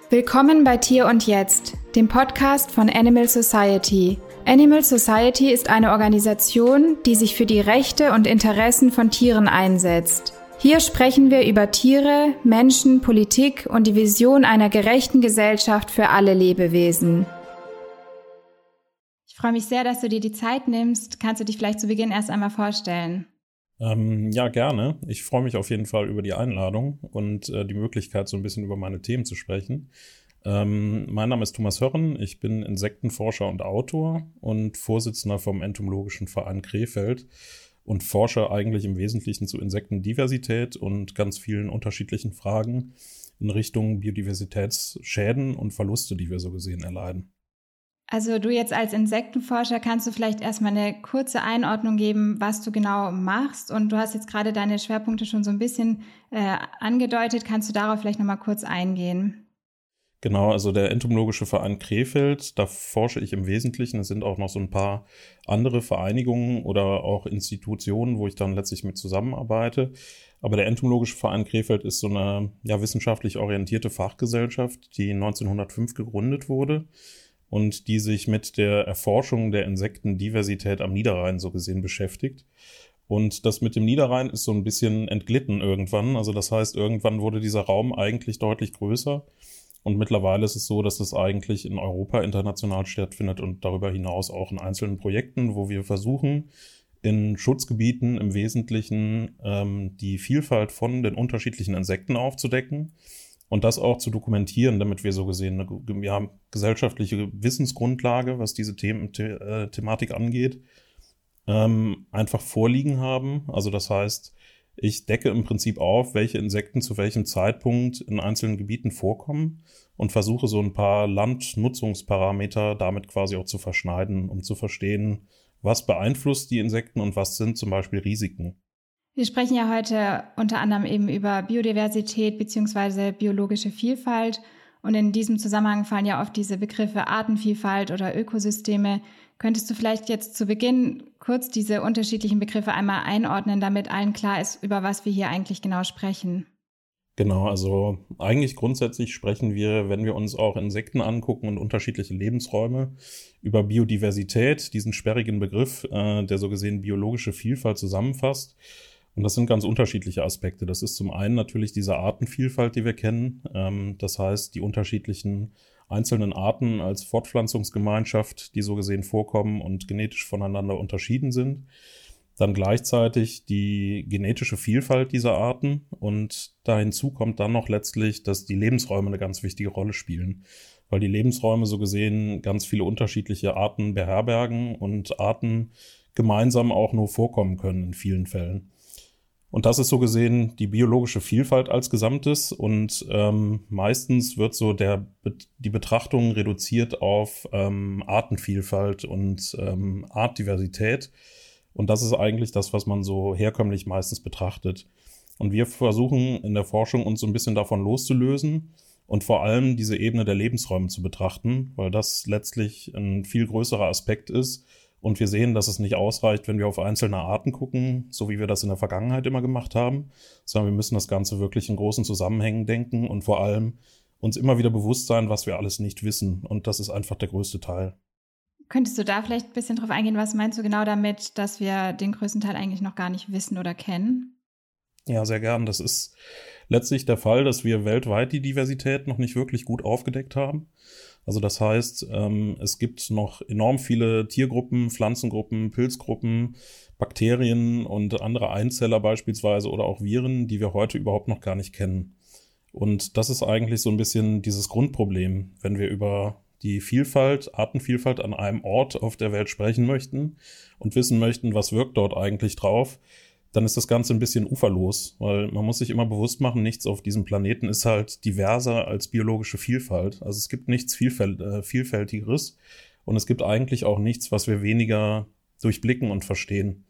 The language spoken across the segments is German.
Willkommen bei Tier und Jetzt, dem Podcast von Animal Society. Animal Society ist eine Organisation, die sich für die Rechte und Interessen von Tieren einsetzt. Hier sprechen wir über Tiere, Menschen, Politik und die Vision einer gerechten Gesellschaft für alle Lebewesen. Ich freue mich sehr, dass du dir die Zeit nimmst. Kannst du dich vielleicht zu Beginn erst einmal vorstellen? Ja, gerne. Ich freue mich auf jeden Fall über die Einladung und die Möglichkeit, so ein bisschen über meine Themen zu sprechen. Mein Name ist Thomas Hörren, ich bin Insektenforscher und Autor und Vorsitzender vom Entomologischen Verein Krefeld und forsche eigentlich im Wesentlichen zu Insektendiversität und ganz vielen unterschiedlichen Fragen in Richtung Biodiversitätsschäden und Verluste, die wir so gesehen erleiden. Also du jetzt als Insektenforscher, kannst du vielleicht erstmal eine kurze Einordnung geben, was du genau machst? Und du hast jetzt gerade deine Schwerpunkte schon so ein bisschen angedeutet. Kannst du darauf vielleicht nochmal kurz eingehen? Genau, also der Entomologische Verein Krefeld, da forsche ich im Wesentlichen. Es sind auch noch so ein paar andere Vereinigungen oder auch Institutionen, wo ich dann letztlich mit zusammenarbeite. Aber der Entomologische Verein Krefeld ist so eine wissenschaftlich orientierte Fachgesellschaft, die 1905 gegründet wurde und die sich mit der Erforschung der Insektendiversität am Niederrhein so gesehen beschäftigt. Und das mit dem Niederrhein ist so ein bisschen entglitten irgendwann. Also das heißt, irgendwann wurde dieser Raum eigentlich deutlich größer. Und mittlerweile ist es so, dass es eigentlich in Europa international stattfindet und darüber hinaus auch in einzelnen Projekten, wo wir versuchen, in Schutzgebieten im Wesentlichen die Vielfalt von den unterschiedlichen Insekten aufzudecken. Und das auch zu dokumentieren, damit wir so gesehen eine gesellschaftliche Wissensgrundlage, was diese Thematik angeht, einfach vorliegen haben. Also das heißt, ich decke im Prinzip auf, welche Insekten zu welchem Zeitpunkt in einzelnen Gebieten vorkommen und versuche so ein paar Landnutzungsparameter damit quasi auch zu verschneiden, um zu verstehen, was beeinflusst die Insekten und was sind zum Beispiel Risiken. Wir sprechen ja heute unter anderem eben über Biodiversität bzw. biologische Vielfalt. Und in diesem Zusammenhang fallen ja oft diese Begriffe Artenvielfalt oder Ökosysteme. Könntest du vielleicht jetzt zu Beginn kurz diese unterschiedlichen Begriffe einmal einordnen, damit allen klar ist, über was wir hier eigentlich genau sprechen? Genau, also eigentlich grundsätzlich sprechen wir, wenn wir uns auch Insekten angucken und unterschiedliche Lebensräume, über Biodiversität, diesen sperrigen Begriff, der so gesehen biologische Vielfalt zusammenfasst. Und das sind ganz unterschiedliche Aspekte. Das ist zum einen natürlich diese Artenvielfalt, die wir kennen. Das heißt, die unterschiedlichen einzelnen Arten als Fortpflanzungsgemeinschaft, die so gesehen vorkommen und genetisch voneinander unterschieden sind. Dann gleichzeitig die genetische Vielfalt dieser Arten. Und da hinzu kommt dann noch letztlich, dass die Lebensräume eine ganz wichtige Rolle spielen. Weil die Lebensräume so gesehen ganz viele unterschiedliche Arten beherbergen und Arten gemeinsam auch nur vorkommen können in vielen Fällen. Und das ist so gesehen die biologische Vielfalt als Gesamtes und meistens wird so die Betrachtung reduziert auf Artenvielfalt und Artdiversität. Und das ist eigentlich das, was man so herkömmlich meistens betrachtet. Und wir versuchen in der Forschung uns so ein bisschen davon loszulösen und vor allem diese Ebene der Lebensräume zu betrachten, weil das letztlich ein viel größerer Aspekt ist. Und wir sehen, dass es nicht ausreicht, wenn wir auf einzelne Arten gucken, so wie wir das in der Vergangenheit immer gemacht haben, sondern wir müssen das Ganze wirklich in großen Zusammenhängen denken und vor allem uns immer wieder bewusst sein, was wir alles nicht wissen. Und das ist einfach der größte Teil. Könntest du da vielleicht ein bisschen drauf eingehen, was meinst du genau damit, dass wir den größten Teil eigentlich noch gar nicht wissen oder kennen? Ja, sehr gern. Das ist letztlich der Fall, dass wir weltweit die Diversität noch nicht wirklich gut aufgedeckt haben. Also das heißt, es gibt noch enorm viele Tiergruppen, Pflanzengruppen, Pilzgruppen, Bakterien und andere Einzeller beispielsweise oder auch Viren, die wir heute überhaupt noch gar nicht kennen. Und das ist eigentlich so ein bisschen dieses Grundproblem, wenn wir über die Vielfalt, Artenvielfalt an einem Ort auf der Welt sprechen möchten und wissen möchten, was wirkt dort eigentlich drauf, dann ist das Ganze ein bisschen uferlos, weil man muss sich immer bewusst machen, nichts auf diesem Planeten ist halt diverser als biologische Vielfalt. Also es gibt nichts Vielfältigeres und es gibt eigentlich auch nichts, was wir weniger durchblicken und verstehen.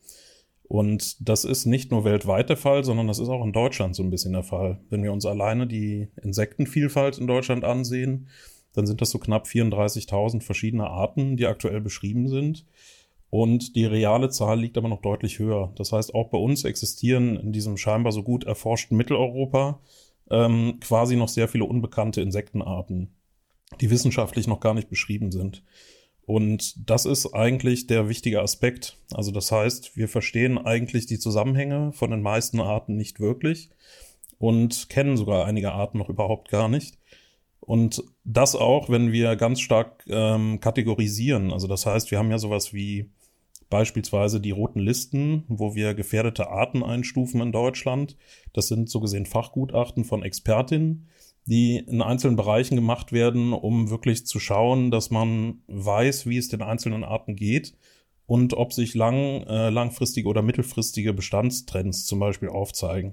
Und das ist nicht nur weltweit der Fall, sondern das ist auch in Deutschland so ein bisschen der Fall. Wenn wir uns alleine die Insektenvielfalt in Deutschland ansehen, dann sind das so knapp 34.000 verschiedene Arten, die aktuell beschrieben sind. Und die reale Zahl liegt aber noch deutlich höher. Das heißt, auch bei uns existieren in diesem scheinbar so gut erforschten Mitteleuropa quasi noch sehr viele unbekannte Insektenarten, die wissenschaftlich noch gar nicht beschrieben sind. Und das ist eigentlich der wichtige Aspekt. Also das heißt, wir verstehen eigentlich die Zusammenhänge von den meisten Arten nicht wirklich und kennen sogar einige Arten noch überhaupt gar nicht. Und das auch, wenn wir ganz stark kategorisieren. Also das heißt, wir haben ja sowas wie beispielsweise die roten Listen, wo wir gefährdete Arten einstufen in Deutschland. Das sind so gesehen Fachgutachten von Expertinnen, die in einzelnen Bereichen gemacht werden, um wirklich zu schauen, dass man weiß, wie es den einzelnen Arten geht und ob sich langfristige oder mittelfristige Bestandstrends zum Beispiel aufzeigen.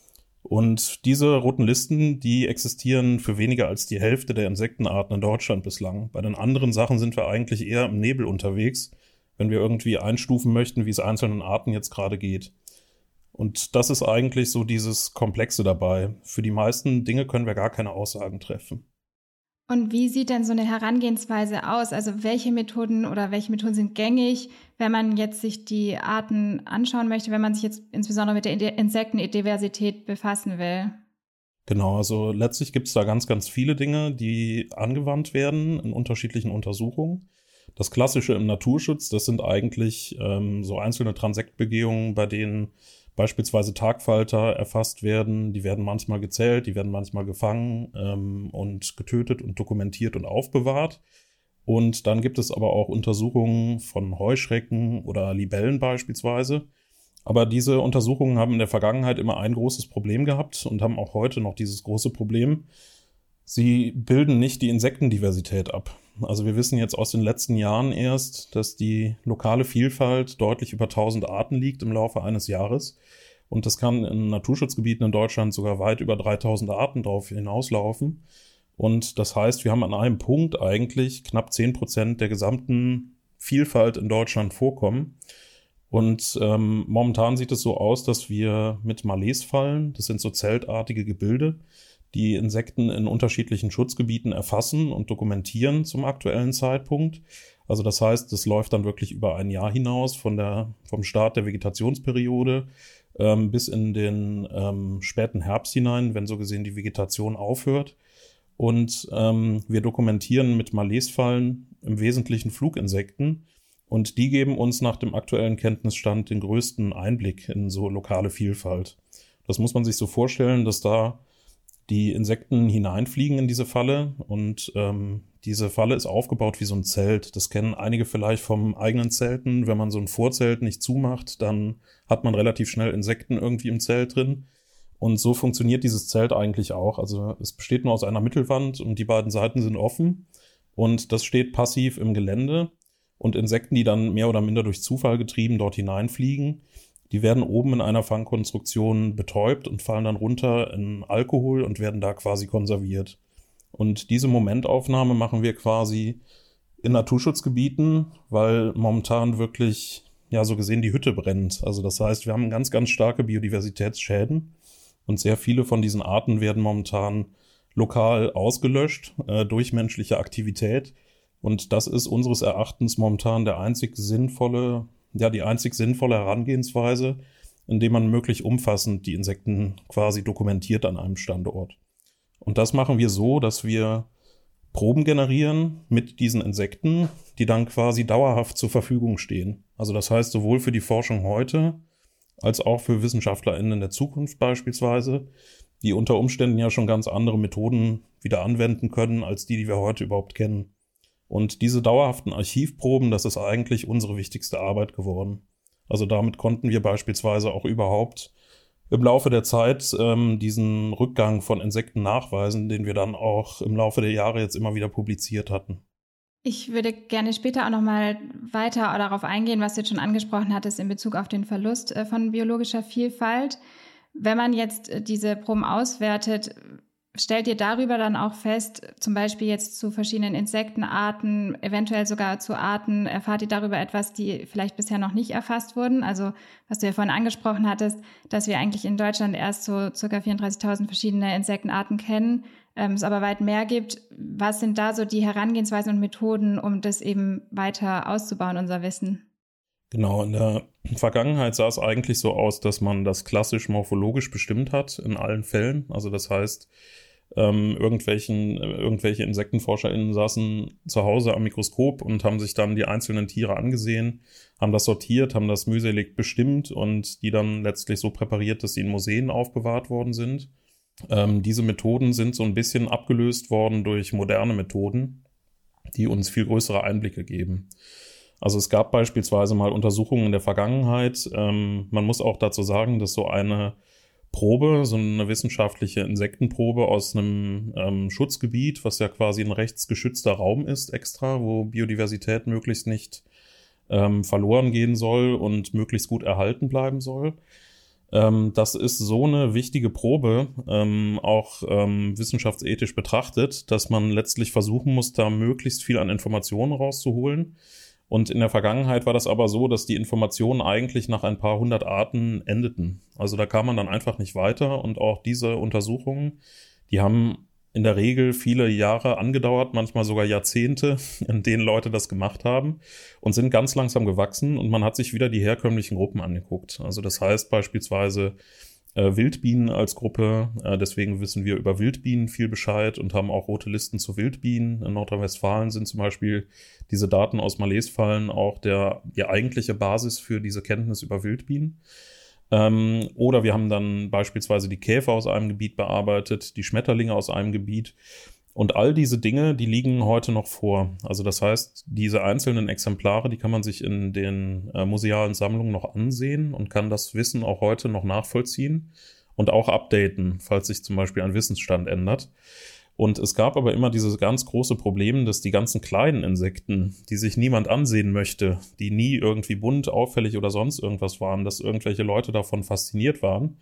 Und diese roten Listen, die existieren für weniger als die Hälfte der Insektenarten in Deutschland bislang. Bei den anderen Sachen sind wir eigentlich eher im Nebel unterwegs, wenn wir irgendwie einstufen möchten, wie es einzelnen Arten jetzt gerade geht. Und das ist eigentlich so dieses Komplexe dabei. Für die meisten Dinge können wir gar keine Aussagen treffen. Und wie sieht denn so eine Herangehensweise aus? Also welche Methoden sind gängig, wenn man jetzt sich die Arten anschauen möchte, wenn man sich jetzt insbesondere mit der Insektendiversität befassen will? Genau, also letztlich gibt es da ganz, ganz viele Dinge, die angewandt werden in unterschiedlichen Untersuchungen. Das Klassische im Naturschutz, das sind eigentlich so einzelne Transektbegehungen, bei denen beispielsweise Tagfalter erfasst werden. Die werden manchmal gezählt, die werden manchmal gefangen und getötet und dokumentiert und aufbewahrt. Und dann gibt es aber auch Untersuchungen von Heuschrecken oder Libellen beispielsweise. Aber diese Untersuchungen haben in der Vergangenheit immer ein großes Problem gehabt und haben auch heute noch dieses große Problem. Sie bilden nicht die Insektendiversität ab. Also wir wissen jetzt aus den letzten Jahren erst, dass die lokale Vielfalt deutlich über 1000 Arten liegt im Laufe eines Jahres. Und das kann in Naturschutzgebieten in Deutschland sogar weit über 3000 Arten drauf hinauslaufen. Und das heißt, wir haben an einem Punkt eigentlich knapp 10% der gesamten Vielfalt in Deutschland vorkommen. Und momentan sieht es so aus, dass wir mit Malesfallen, das sind so zeltartige Gebilde, die Insekten in unterschiedlichen Schutzgebieten erfassen und dokumentieren zum aktuellen Zeitpunkt. Also das heißt, das läuft dann wirklich über ein Jahr hinaus vom Start der Vegetationsperiode bis in den späten Herbst hinein, wenn so gesehen die Vegetation aufhört. Und wir dokumentieren mit Malesfallen im Wesentlichen Fluginsekten. Und die geben uns nach dem aktuellen Kenntnisstand den größten Einblick in so lokale Vielfalt. Das muss man sich so vorstellen, dass da die Insekten hineinfliegen in diese Falle und diese Falle ist aufgebaut wie so ein Zelt. Das kennen einige vielleicht vom eigenen Zelten. Wenn man so ein Vorzelt nicht zumacht, dann hat man relativ schnell Insekten irgendwie im Zelt drin. Und so funktioniert dieses Zelt eigentlich auch. Also es besteht nur aus einer Mittelwand und die beiden Seiten sind offen und das steht passiv im Gelände. Und Insekten, die dann mehr oder minder durch Zufall getrieben dort hineinfliegen, die werden oben in einer Fangkonstruktion betäubt und fallen dann runter in Alkohol und werden da quasi konserviert. Und diese Momentaufnahme machen wir quasi in Naturschutzgebieten, weil momentan wirklich, ja, so gesehen die Hütte brennt. Also das heißt, wir haben ganz, ganz starke Biodiversitätsschäden und sehr viele von diesen Arten werden momentan lokal ausgelöscht durch menschliche Aktivität. Und das ist unseres Erachtens momentan die einzig sinnvolle Herangehensweise, indem man möglichst umfassend die Insekten quasi dokumentiert an einem Standort. Und das machen wir so, dass wir Proben generieren mit diesen Insekten, die dann quasi dauerhaft zur Verfügung stehen. Also das heißt, sowohl für die Forschung heute als auch für WissenschaftlerInnen in der Zukunft beispielsweise, die unter Umständen ja schon ganz andere Methoden wieder anwenden können, als die wir heute überhaupt kennen. Und diese dauerhaften Archivproben, das ist eigentlich unsere wichtigste Arbeit geworden. Also damit konnten wir beispielsweise auch überhaupt im Laufe der Zeit diesen Rückgang von Insekten nachweisen, den wir dann auch im Laufe der Jahre jetzt immer wieder publiziert hatten. Ich würde gerne später auch nochmal weiter darauf eingehen, was du jetzt schon angesprochen hattest in Bezug auf den Verlust von biologischer Vielfalt. Wenn man jetzt diese Proben auswertet, stellt ihr darüber dann auch fest, zum Beispiel jetzt zu verschiedenen Insektenarten, eventuell sogar zu Arten, erfahrt ihr darüber etwas, die vielleicht bisher noch nicht erfasst wurden? Also was du ja vorhin angesprochen hattest, dass wir eigentlich in Deutschland erst so ca. 34.000 verschiedene Insektenarten kennen, es aber weit mehr gibt. Was sind da so die Herangehensweisen und Methoden, um das eben weiter auszubauen, unser Wissen? Genau, in der Vergangenheit sah es eigentlich so aus, dass man das klassisch morphologisch bestimmt hat in allen Fällen. Also das heißt, irgendwelche InsektenforscherInnen saßen zu Hause am Mikroskop und haben sich dann die einzelnen Tiere angesehen, haben das sortiert, haben das mühselig bestimmt und die dann letztlich so präpariert, dass sie in Museen aufbewahrt worden sind. Diese Methoden sind so ein bisschen abgelöst worden durch moderne Methoden, die uns viel größere Einblicke geben. Also es gab beispielsweise mal Untersuchungen in der Vergangenheit. Man muss auch dazu sagen, dass so eine Probe, so eine wissenschaftliche Insektenprobe aus einem Schutzgebiet, was ja quasi ein rechtsgeschützter Raum ist extra, wo Biodiversität möglichst nicht verloren gehen soll und möglichst gut erhalten bleiben soll. Das ist so eine wichtige Probe, auch wissenschaftsethisch betrachtet, dass man letztlich versuchen muss, da möglichst viel an Informationen rauszuholen. Und in der Vergangenheit war das aber so, dass die Informationen eigentlich nach ein paar hundert Arten endeten. Also da kam man dann einfach nicht weiter und auch diese Untersuchungen, die haben in der Regel viele Jahre angedauert, manchmal sogar Jahrzehnte, in denen Leute das gemacht haben und sind ganz langsam gewachsen und man hat sich wieder die herkömmlichen Gruppen angeguckt. Also das heißt beispielsweise Wildbienen als Gruppe, deswegen wissen wir über Wildbienen viel Bescheid und haben auch rote Listen zu Wildbienen. In Nordrhein-Westfalen sind zum Beispiel diese Daten aus Malesfallen auch die eigentliche Basis für diese Kenntnis über Wildbienen. Oder wir haben dann beispielsweise die Käfer aus einem Gebiet bearbeitet, die Schmetterlinge aus einem Gebiet. Und all diese Dinge, die liegen heute noch vor. Also das heißt, diese einzelnen Exemplare, die kann man sich in den musealen Sammlungen noch ansehen und kann das Wissen auch heute noch nachvollziehen und auch updaten, falls sich zum Beispiel ein Wissensstand ändert. Und es gab aber immer dieses ganz große Problem, dass die ganzen kleinen Insekten, die sich niemand ansehen möchte, die nie irgendwie bunt, auffällig oder sonst irgendwas waren, dass irgendwelche Leute davon fasziniert waren,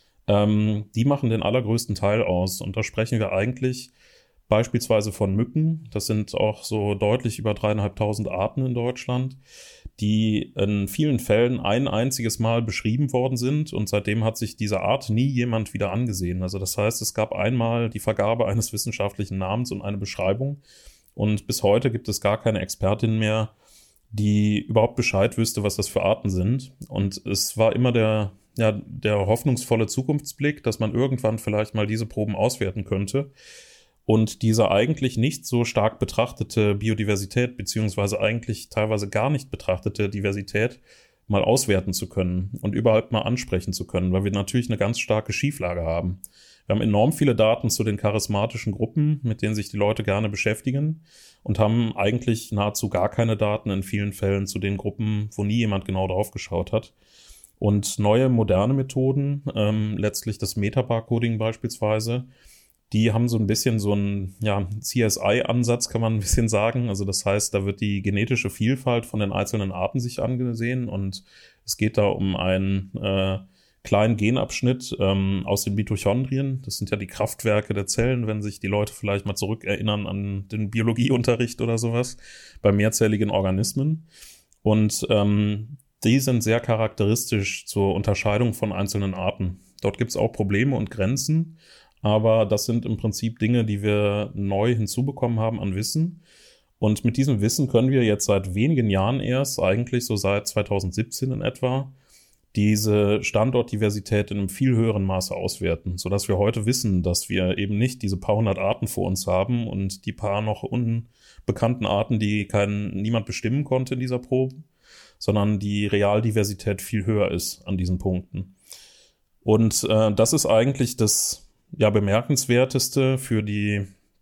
die machen den allergrößten Teil aus. Und da sprechen wir eigentlich beispielsweise von Mücken. Das sind auch so deutlich über 3.500 Arten in Deutschland, die in vielen Fällen ein einziges Mal beschrieben worden sind und seitdem hat sich diese Art nie jemand wieder angesehen. Also das heißt, es gab einmal die Vergabe eines wissenschaftlichen Namens und eine Beschreibung und bis heute gibt es gar keine Expertin mehr, die überhaupt Bescheid wüsste, was das für Arten sind. Und es war immer der hoffnungsvolle Zukunftsblick, dass man irgendwann vielleicht mal diese Proben auswerten könnte. Und diese eigentlich nicht so stark betrachtete Biodiversität, beziehungsweise eigentlich teilweise gar nicht betrachtete Diversität mal auswerten zu können und überhaupt mal ansprechen zu können, weil wir natürlich eine ganz starke Schieflage haben. Wir haben enorm viele Daten zu den charismatischen Gruppen, mit denen sich die Leute gerne beschäftigen und haben eigentlich nahezu gar keine Daten in vielen Fällen zu den Gruppen, wo nie jemand genau drauf geschaut hat. Und neue, moderne Methoden, letztlich das Metabarcoding beispielsweise, die haben so ein bisschen so einen CSI-Ansatz, kann man ein bisschen sagen. Also das heißt, da wird die genetische Vielfalt von den einzelnen Arten sich angesehen und es geht da um einen kleinen Genabschnitt aus den Mitochondrien. Das sind ja die Kraftwerke der Zellen, wenn sich die Leute vielleicht mal zurückerinnern an den Biologieunterricht oder sowas, bei mehrzelligen Organismen. Und die sind sehr charakteristisch zur Unterscheidung von einzelnen Arten. Dort gibt es auch Probleme und Grenzen, aber das sind im Prinzip Dinge, die wir neu hinzubekommen haben an Wissen. Und mit diesem Wissen können wir jetzt seit wenigen Jahren erst, eigentlich so seit 2017 in etwa, diese Standortdiversität in einem viel höheren Maße auswerten, sodass wir heute wissen, dass wir eben nicht diese paar hundert Arten vor uns haben und die paar noch unbekannten Arten, die niemand bestimmen konnte in dieser Probe, sondern die Realdiversität viel höher ist an diesen Punkten. Und das ist eigentlich das Bemerkenswerteste für die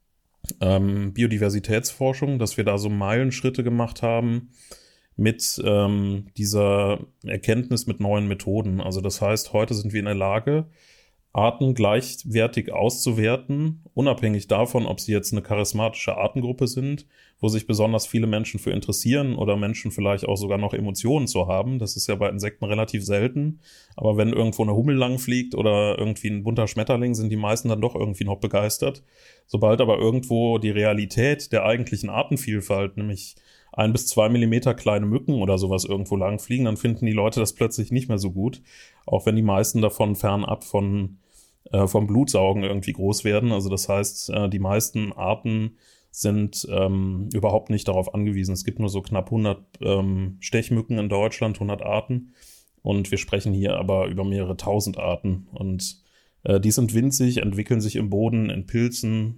Biodiversitätsforschung, dass wir da so Meilenschritte gemacht haben mit dieser Erkenntnis mit neuen Methoden. Also das heißt, heute sind wir in der Lage, Arten gleichwertig auszuwerten, unabhängig davon, ob sie jetzt eine charismatische Artengruppe sind, wo sich besonders viele Menschen für interessieren oder Menschen vielleicht auch sogar noch Emotionen zu haben. Das ist ja bei Insekten relativ selten. Aber wenn irgendwo eine Hummel langfliegt oder irgendwie ein bunter Schmetterling, sind die meisten dann doch irgendwie noch begeistert. Sobald aber irgendwo die Realität der eigentlichen Artenvielfalt, nämlich 1 bis 2 Millimeter kleine Mücken oder sowas irgendwo langfliegen, dann finden die Leute das plötzlich nicht mehr so gut. Auch wenn die meisten davon fernab vom Blutsaugen irgendwie groß werden. Also das heißt, die meisten Arten sind überhaupt nicht darauf angewiesen. Es gibt nur so knapp 100 Stechmücken in Deutschland, 100 Arten. Und wir sprechen hier aber über mehrere tausend Arten. Und die sind winzig, entwickeln sich im Boden, in Pilzen,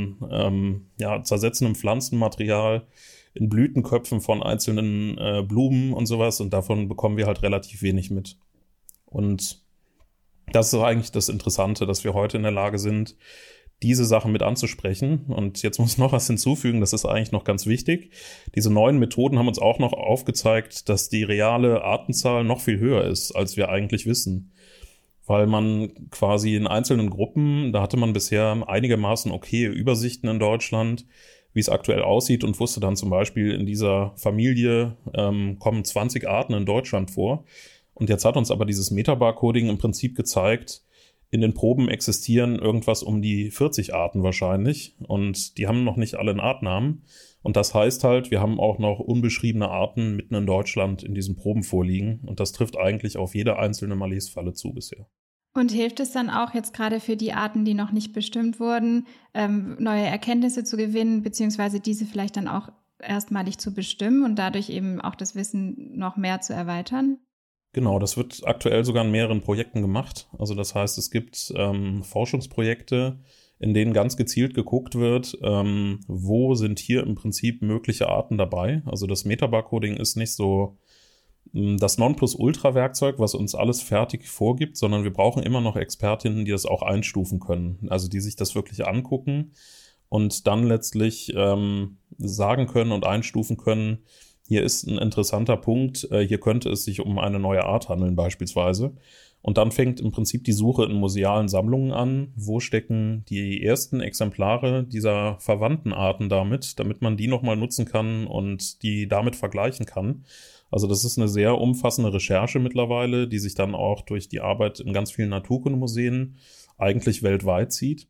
in zersetzendem Pflanzenmaterial, in Blütenköpfen von einzelnen Blumen und sowas. Und davon bekommen wir halt relativ wenig mit. Und das ist eigentlich das Interessante, dass wir heute in der Lage sind, diese Sachen mit anzusprechen. Und jetzt muss ich noch was hinzufügen, das ist eigentlich noch ganz wichtig. Diese neuen Methoden haben uns auch noch aufgezeigt, dass die reale Artenzahl noch viel höher ist, als wir eigentlich wissen. Weil man quasi in einzelnen Gruppen, da hatte man bisher einigermaßen okay Übersichten in Deutschland, wie es aktuell aussieht und wusste dann zum Beispiel, in dieser Familie kommen 20 Arten in Deutschland vor. Und jetzt hat uns aber dieses Metabarcoding im Prinzip gezeigt, in den Proben existieren irgendwas um die 40 Arten wahrscheinlich und die haben noch nicht alle einen Artnamen. Und das heißt halt, wir haben auch noch unbeschriebene Arten mitten in Deutschland in diesen Proben vorliegen und das trifft eigentlich auf jede einzelne Malesfalle zu bisher. Und hilft es dann auch jetzt gerade für die Arten, die noch nicht bestimmt wurden, neue Erkenntnisse zu gewinnen, beziehungsweise diese vielleicht dann auch erstmalig zu bestimmen und dadurch eben auch das Wissen noch mehr zu erweitern? Genau, das wird aktuell sogar in mehreren Projekten gemacht. Also das heißt, es gibt Forschungsprojekte, in denen ganz gezielt geguckt wird, wo sind hier im Prinzip mögliche Arten dabei. Also das Metabarcoding ist nicht so das Nonplusultra-Werkzeug, was uns alles fertig vorgibt, sondern wir brauchen immer noch Expertinnen, die das auch einstufen können. Also die sich das wirklich angucken und dann letztlich sagen können und einstufen können, hier ist ein interessanter Punkt, hier könnte es sich um eine neue Art handeln beispielsweise. Und dann fängt im Prinzip die Suche in musealen Sammlungen an. Wo stecken die ersten Exemplare dieser verwandten Arten damit man die nochmal nutzen kann und die damit vergleichen kann. Also das ist eine sehr umfassende Recherche mittlerweile, die sich dann auch durch die Arbeit in ganz vielen Naturkundemuseen eigentlich weltweit zieht.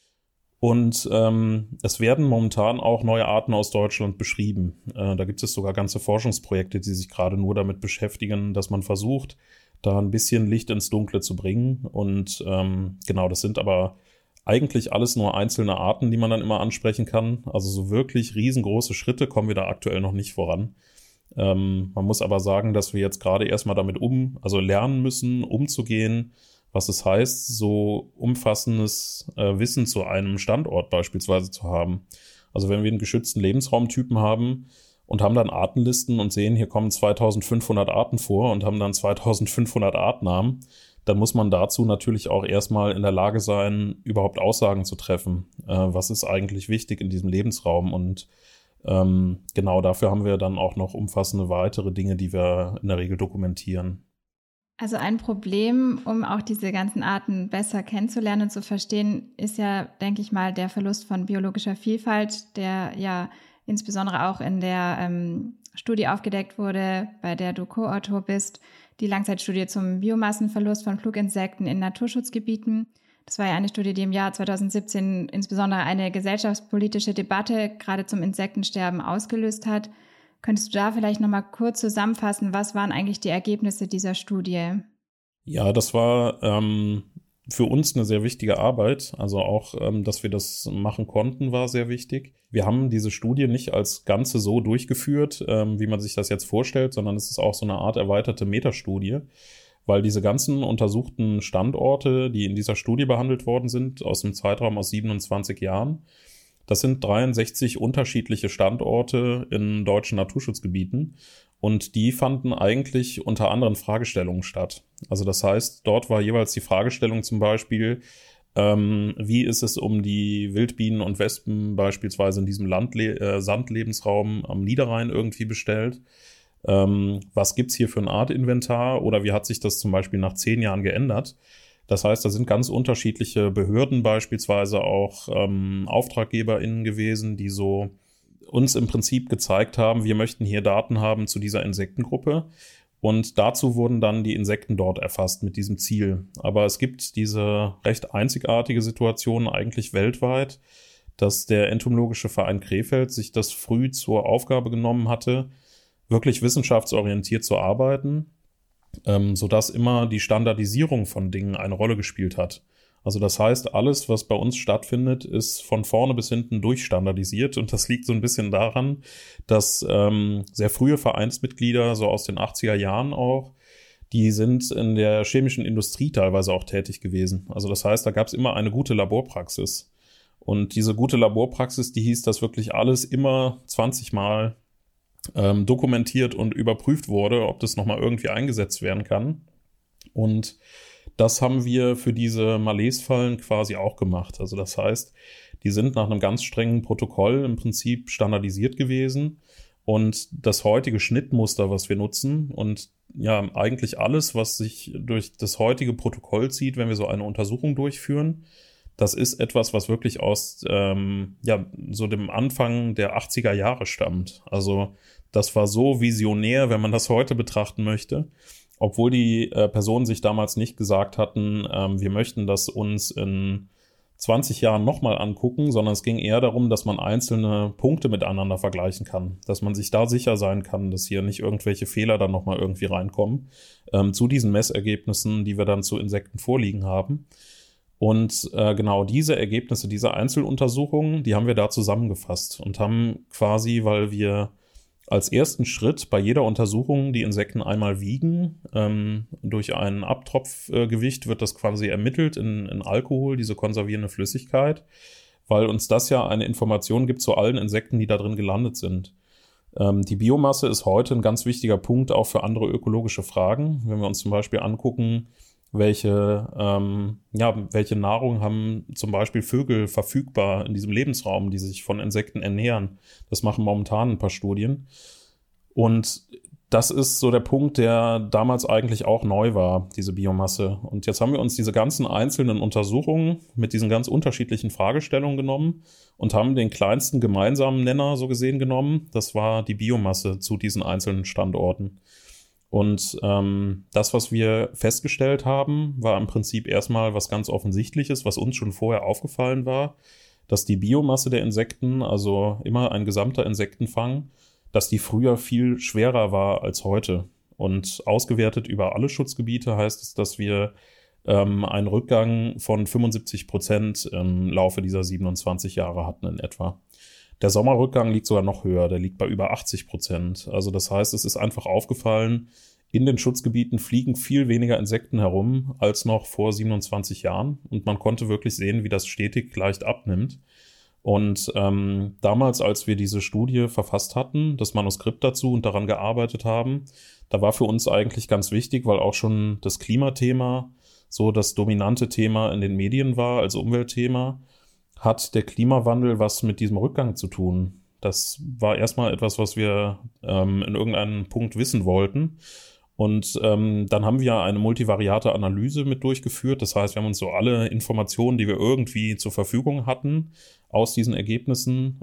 Und es werden momentan auch neue Arten aus Deutschland beschrieben. Da gibt es sogar ganze Forschungsprojekte, die sich gerade nur damit beschäftigen, dass man versucht, da ein bisschen Licht ins Dunkle zu bringen. Und genau, das sind aber eigentlich alles nur einzelne Arten, die man dann immer ansprechen kann. Also so wirklich riesengroße Schritte kommen wir da aktuell noch nicht voran. Man muss aber sagen, dass wir jetzt gerade erstmal damit lernen müssen, umzugehen, was es heißt, so umfassendes Wissen zu einem Standort beispielsweise zu haben. Also wenn wir einen geschützten Lebensraumtypen haben und haben dann Artenlisten und sehen, hier kommen 2500 Arten vor und haben dann 2500 Artnamen, dann muss man dazu natürlich auch erstmal in der Lage sein, überhaupt Aussagen zu treffen. Was ist eigentlich wichtig in diesem Lebensraum? Und genau dafür haben wir dann auch noch umfassende weitere Dinge, die wir in der Regel dokumentieren. Also ein Problem, um auch diese ganzen Arten besser kennenzulernen und zu verstehen, ist ja, denke ich mal, der Verlust von biologischer Vielfalt, der ja insbesondere auch in der Studie aufgedeckt wurde, bei der du Co-Autor bist, die Langzeitstudie zum Biomassenverlust von Fluginsekten in Naturschutzgebieten. Das war ja eine Studie, die im Jahr 2017 insbesondere eine gesellschaftspolitische Debatte gerade zum Insektensterben ausgelöst hat. Könntest du da vielleicht nochmal kurz zusammenfassen, was waren eigentlich die Ergebnisse dieser Studie? Ja, das war für uns eine sehr wichtige Arbeit. Also auch, dass wir das machen konnten, war sehr wichtig. Wir haben diese Studie nicht als Ganze so durchgeführt, wie man sich das jetzt vorstellt, sondern es ist auch so eine Art erweiterte Metastudie, weil diese ganzen untersuchten Standorte, die in dieser Studie behandelt worden sind, aus dem Zeitraum aus 27 Jahren, das sind 63 unterschiedliche Standorte in deutschen Naturschutzgebieten und die fanden eigentlich unter anderen Fragestellungen statt. Also das heißt, dort war jeweils die Fragestellung zum Beispiel, wie ist es um die Wildbienen und Wespen beispielsweise in diesem Sandlebensraum am Niederrhein irgendwie bestellt? Was gibt's hier für ein Artinventar oder wie hat sich das zum Beispiel nach 10 Jahren geändert? Das heißt, da sind ganz unterschiedliche Behörden beispielsweise auch AuftraggeberInnen gewesen, die so uns im Prinzip gezeigt haben, wir möchten hier Daten haben zu dieser Insektengruppe. Und dazu wurden dann die Insekten dort erfasst mit diesem Ziel. Aber es gibt diese recht einzigartige Situation eigentlich weltweit, dass der Entomologische Verein Krefeld sich das früh zur Aufgabe genommen hatte, wirklich wissenschaftsorientiert zu arbeiten, sodass immer die Standardisierung von Dingen eine Rolle gespielt hat. Also das heißt, alles, was bei uns stattfindet, ist von vorne bis hinten durchstandardisiert. Und das liegt so ein bisschen daran, dass sehr frühe Vereinsmitglieder, so aus den 80er Jahren auch, die sind in der chemischen Industrie teilweise auch tätig gewesen. Also das heißt, da gab es immer eine gute Laborpraxis. Und diese gute Laborpraxis, die hieß, dass wirklich alles immer 20 Mal dokumentiert und überprüft wurde, ob das nochmal irgendwie eingesetzt werden kann. Und das haben wir für diese Malaise-Fallen quasi auch gemacht. Also das heißt, die sind nach einem ganz strengen Protokoll im Prinzip standardisiert gewesen. Und das heutige Schnittmuster, was wir nutzen und ja eigentlich alles, was sich durch das heutige Protokoll zieht, wenn wir so eine Untersuchung durchführen, das ist etwas, was wirklich aus so dem Anfang der 80er Jahre stammt. Also das war so visionär, wenn man das heute betrachten möchte, obwohl die Personen sich damals nicht gesagt hatten, wir möchten das uns in 20 Jahren nochmal angucken, sondern es ging eher darum, dass man einzelne Punkte miteinander vergleichen kann, dass man sich da sicher sein kann, dass hier nicht irgendwelche Fehler dann nochmal irgendwie reinkommen zu diesen Messergebnissen, die wir dann zu Insekten vorliegen haben. Und genau diese Ergebnisse, diese Einzeluntersuchungen, die haben wir da zusammengefasst und haben quasi, weil wir als ersten Schritt bei jeder Untersuchung die Insekten einmal wiegen. Durch ein Abtropfgewicht wird das quasi ermittelt in Alkohol, diese konservierende Flüssigkeit, weil uns das ja eine Information gibt zu allen Insekten, die da drin gelandet sind. Die Biomasse ist heute ein ganz wichtiger Punkt auch für andere ökologische Fragen. Wenn wir uns zum Beispiel angucken, welche Nahrung haben zum Beispiel Vögel verfügbar in diesem Lebensraum, die sich von Insekten ernähren. Das machen momentan ein paar Studien. Und das ist so der Punkt, der damals eigentlich auch neu war, diese Biomasse. Und jetzt haben wir uns diese ganzen einzelnen Untersuchungen mit diesen ganz unterschiedlichen Fragestellungen genommen und haben den kleinsten gemeinsamen Nenner so gesehen genommen. Das war die Biomasse zu diesen einzelnen Standorten. Und das, was wir festgestellt haben, war im Prinzip erstmal was ganz Offensichtliches, was uns schon vorher aufgefallen war, dass die Biomasse der Insekten, also immer ein gesamter Insektenfang, dass die früher viel schwerer war als heute. Und ausgewertet über alle Schutzgebiete heißt es, dass wir einen Rückgang von 75% im Laufe dieser 27 Jahre hatten in etwa. Der Sommerrückgang liegt sogar noch höher, der liegt bei über 80%. Also das heißt, es ist einfach aufgefallen, in den Schutzgebieten fliegen viel weniger Insekten herum als noch vor 27 Jahren. Und man konnte wirklich sehen, wie das stetig leicht abnimmt. Und damals, als wir diese Studie verfasst hatten, das Manuskript dazu und daran gearbeitet haben, da war für uns eigentlich ganz wichtig, weil auch schon das Klimathema so das dominante Thema in den Medien war als Umweltthema, hat der Klimawandel was mit diesem Rückgang zu tun? Das war erstmal etwas, was wir in irgendeinem Punkt wissen wollten. Und dann haben wir eine multivariate Analyse mit durchgeführt. Das heißt, wir haben uns so alle Informationen, die wir irgendwie zur Verfügung hatten, aus diesen Ergebnissen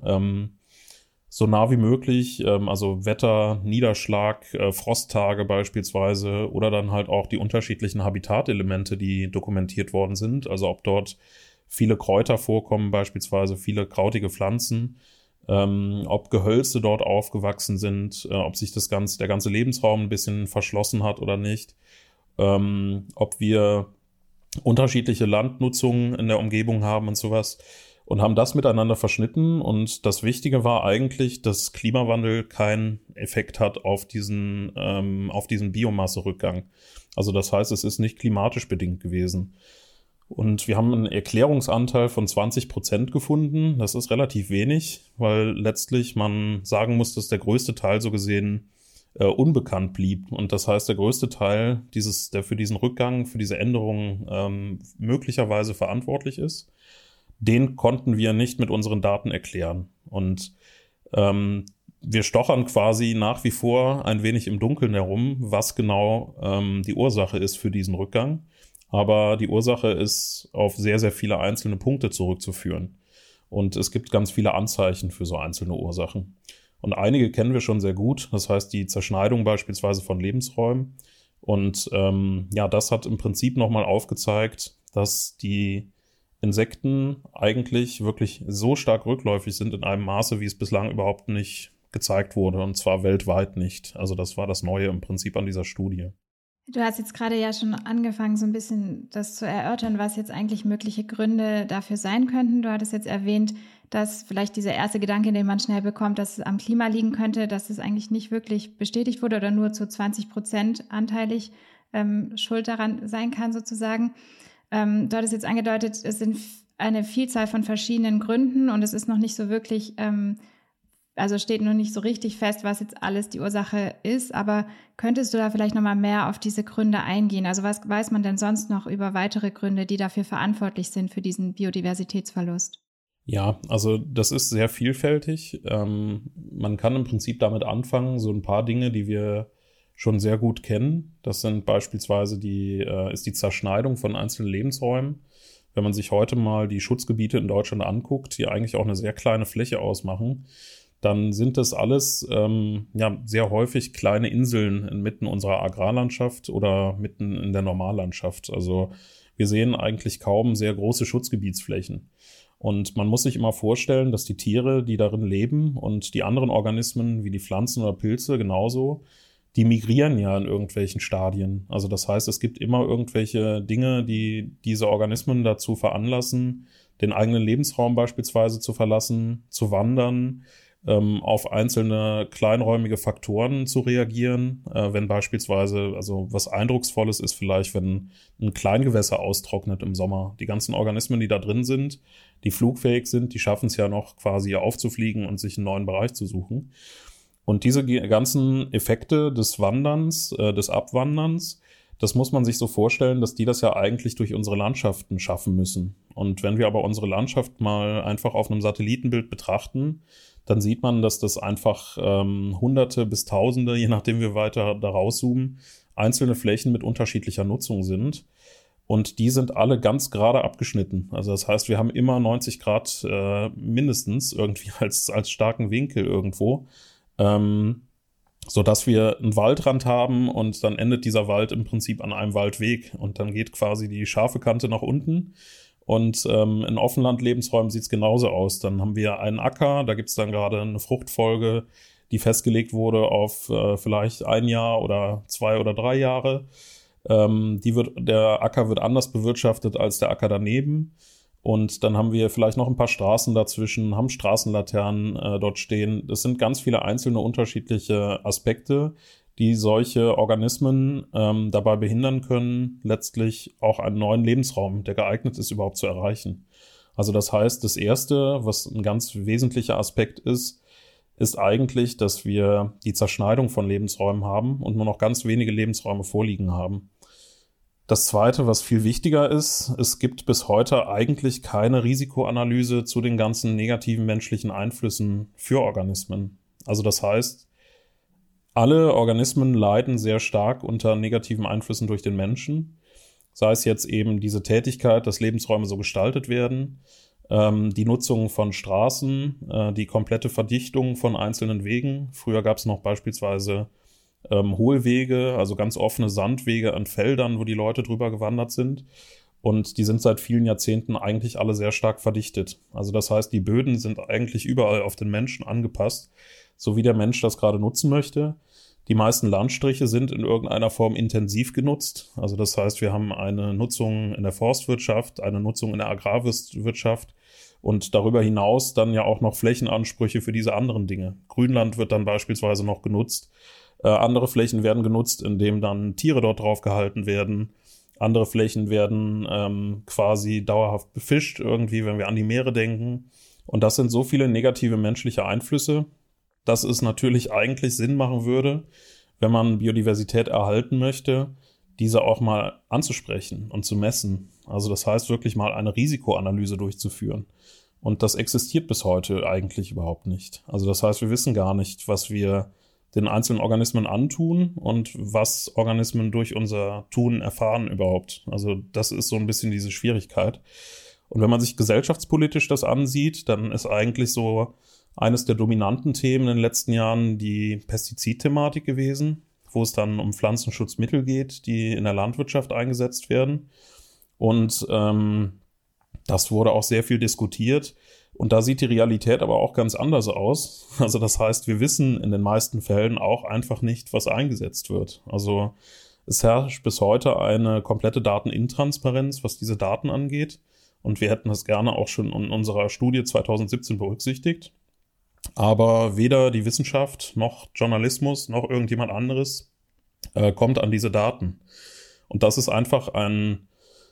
so nah wie möglich, also Wetter, Niederschlag, Frosttage beispielsweise oder dann halt auch die unterschiedlichen Habitatelemente, die dokumentiert worden sind. Also ob dort viele Kräuter vorkommen, beispielsweise viele krautige Pflanzen, ob Gehölze dort aufgewachsen sind, ob sich der ganze Lebensraum ein bisschen verschlossen hat oder nicht, ob wir unterschiedliche Landnutzungen in der Umgebung haben und sowas und haben das miteinander verschnitten. Und das Wichtige war eigentlich, dass Klimawandel keinen Effekt hat auf diesen Biomasserückgang. Also das heißt, es ist nicht klimatisch bedingt gewesen. Und wir haben einen Erklärungsanteil von 20% gefunden. Das ist relativ wenig, weil letztlich man sagen muss, dass der größte Teil so gesehen unbekannt blieb. Und das heißt, der größte Teil, der für diesen Rückgang, für diese Änderungen möglicherweise verantwortlich ist, den konnten wir nicht mit unseren Daten erklären. Und wir stochern quasi nach wie vor ein wenig im Dunkeln herum, was genau die Ursache ist für diesen Rückgang. Aber die Ursache ist auf sehr, sehr viele einzelne Punkte zurückzuführen. Und es gibt ganz viele Anzeichen für so einzelne Ursachen. Und einige kennen wir schon sehr gut. Das heißt, die Zerschneidung beispielsweise von Lebensräumen. Und das hat im Prinzip nochmal aufgezeigt, dass die Insekten eigentlich wirklich so stark rückläufig sind in einem Maße, wie es bislang überhaupt nicht gezeigt wurde. Und zwar weltweit nicht. Also das war das Neue im Prinzip an dieser Studie. Du hast jetzt gerade ja schon angefangen, so ein bisschen das zu erörtern, was jetzt eigentlich mögliche Gründe dafür sein könnten. Du hattest jetzt erwähnt, dass vielleicht dieser erste Gedanke, den man schnell bekommt, dass es am Klima liegen könnte, dass es eigentlich nicht wirklich bestätigt wurde oder nur zu 20% anteilig schuld daran sein kann sozusagen. Du hattest jetzt angedeutet, es sind eine Vielzahl von verschiedenen Gründen und es ist noch nicht so wirklich, also steht noch nicht so richtig fest, was jetzt alles die Ursache ist, aber könntest du da vielleicht nochmal mehr auf diese Gründe eingehen? Also was weiß man denn sonst noch über weitere Gründe, die dafür verantwortlich sind für diesen Biodiversitätsverlust? Ja, also das ist sehr vielfältig. Man kann im Prinzip damit anfangen, so ein paar Dinge, die wir schon sehr gut kennen. Das sind beispielsweise ist die Zerschneidung von einzelnen Lebensräumen. Wenn man sich heute mal die Schutzgebiete in Deutschland anguckt, die eigentlich auch eine sehr kleine Fläche ausmachen, dann sind das alles sehr häufig kleine Inseln inmitten unserer Agrarlandschaft oder mitten in der Normallandschaft. Also wir sehen eigentlich kaum sehr große Schutzgebietsflächen. Und man muss sich immer vorstellen, dass die Tiere, die darin leben und die anderen Organismen wie die Pflanzen oder Pilze genauso, die migrieren ja in irgendwelchen Stadien. Also das heißt, es gibt immer irgendwelche Dinge, die diese Organismen dazu veranlassen, den eigenen Lebensraum beispielsweise zu verlassen, zu wandern, auf einzelne kleinräumige Faktoren zu reagieren, wenn beispielsweise, also was Eindrucksvolles ist vielleicht, wenn ein Kleingewässer austrocknet im Sommer. Die ganzen Organismen, die da drin sind, die flugfähig sind, die schaffen es ja noch quasi aufzufliegen und sich einen neuen Bereich zu suchen. Und diese ganzen Effekte des Wanderns, des Abwanderns, das muss man sich so vorstellen, dass die das ja eigentlich durch unsere Landschaften schaffen müssen. Und wenn wir aber unsere Landschaft mal einfach auf einem Satellitenbild betrachten, dann sieht man, dass das einfach Hunderte bis Tausende, je nachdem wir weiter da rauszoomen, einzelne Flächen mit unterschiedlicher Nutzung sind. Und die sind alle ganz gerade abgeschnitten. Also das heißt, wir haben immer 90 Grad mindestens irgendwie als starken Winkel irgendwo, sodass wir einen Waldrand haben und dann endet dieser Wald im Prinzip an einem Waldweg. Und dann geht quasi die scharfe Kante nach unten. Und in Offenland-Lebensräumen sieht es genauso aus. Dann haben wir einen Acker, da gibt es dann gerade eine Fruchtfolge, die festgelegt wurde auf vielleicht 1 Jahr oder 2 oder 3 Jahre. Der Acker wird anders bewirtschaftet als der Acker daneben. Und dann haben wir vielleicht noch ein paar Straßen dazwischen, haben Straßenlaternen dort stehen. Das sind ganz viele einzelne unterschiedliche Aspekte, die solche Organismen dabei behindern können, letztlich auch einen neuen Lebensraum, der geeignet ist, überhaupt zu erreichen. Also das heißt, das Erste, was ein ganz wesentlicher Aspekt ist eigentlich, dass wir die Zerschneidung von Lebensräumen haben und nur noch ganz wenige Lebensräume vorliegen haben. Das Zweite, was viel wichtiger ist, es gibt bis heute eigentlich keine Risikoanalyse zu den ganzen negativen menschlichen Einflüssen für Organismen. Also das heißt, alle Organismen leiden sehr stark unter negativen Einflüssen durch den Menschen. Sei es jetzt eben diese Tätigkeit, dass Lebensräume so gestaltet werden, die Nutzung von Straßen, die komplette Verdichtung von einzelnen Wegen. Früher gab es noch beispielsweise Hohlwege, also ganz offene Sandwege an Feldern, wo die Leute drüber gewandert sind. Und die sind seit vielen Jahrzehnten eigentlich alle sehr stark verdichtet. Also das heißt, die Böden sind eigentlich überall auf den Menschen angepasst, so wie der Mensch das gerade nutzen möchte. Die meisten Landstriche sind in irgendeiner Form intensiv genutzt. Also das heißt, wir haben eine Nutzung in der Forstwirtschaft, eine Nutzung in der Agrarwirtschaft und darüber hinaus dann ja auch noch Flächenansprüche für diese anderen Dinge. Grünland wird dann beispielsweise noch genutzt. Andere Flächen werden genutzt, indem dann Tiere dort drauf gehalten werden. Andere Flächen werden quasi dauerhaft befischt, irgendwie, wenn wir an die Meere denken. Und das sind so viele negative menschliche Einflüsse, dass es natürlich eigentlich Sinn machen würde, wenn man Biodiversität erhalten möchte, diese auch mal anzusprechen und zu messen. Also das heißt wirklich mal eine Risikoanalyse durchzuführen. Und das existiert bis heute eigentlich überhaupt nicht. Also das heißt, wir wissen gar nicht, was wir den einzelnen Organismen antun und was Organismen durch unser Tun erfahren überhaupt. Also das ist so ein bisschen diese Schwierigkeit. Und wenn man sich gesellschaftspolitisch das ansieht, dann ist eigentlich so eines der dominanten Themen in den letzten Jahren die Pestizidthematik gewesen, wo es dann um Pflanzenschutzmittel geht, die in der Landwirtschaft eingesetzt werden. Und das wurde auch sehr viel diskutiert. Und da sieht die Realität aber auch ganz anders aus. Also das heißt, wir wissen in den meisten Fällen auch einfach nicht, was eingesetzt wird. Also Es herrscht bis heute eine komplette Datenintransparenz, was diese Daten angeht. Und wir hätten das gerne auch schon in unserer Studie 2017 berücksichtigt. Aber weder die Wissenschaft noch Journalismus noch irgendjemand anderes kommt an diese Daten. Und das ist einfach ein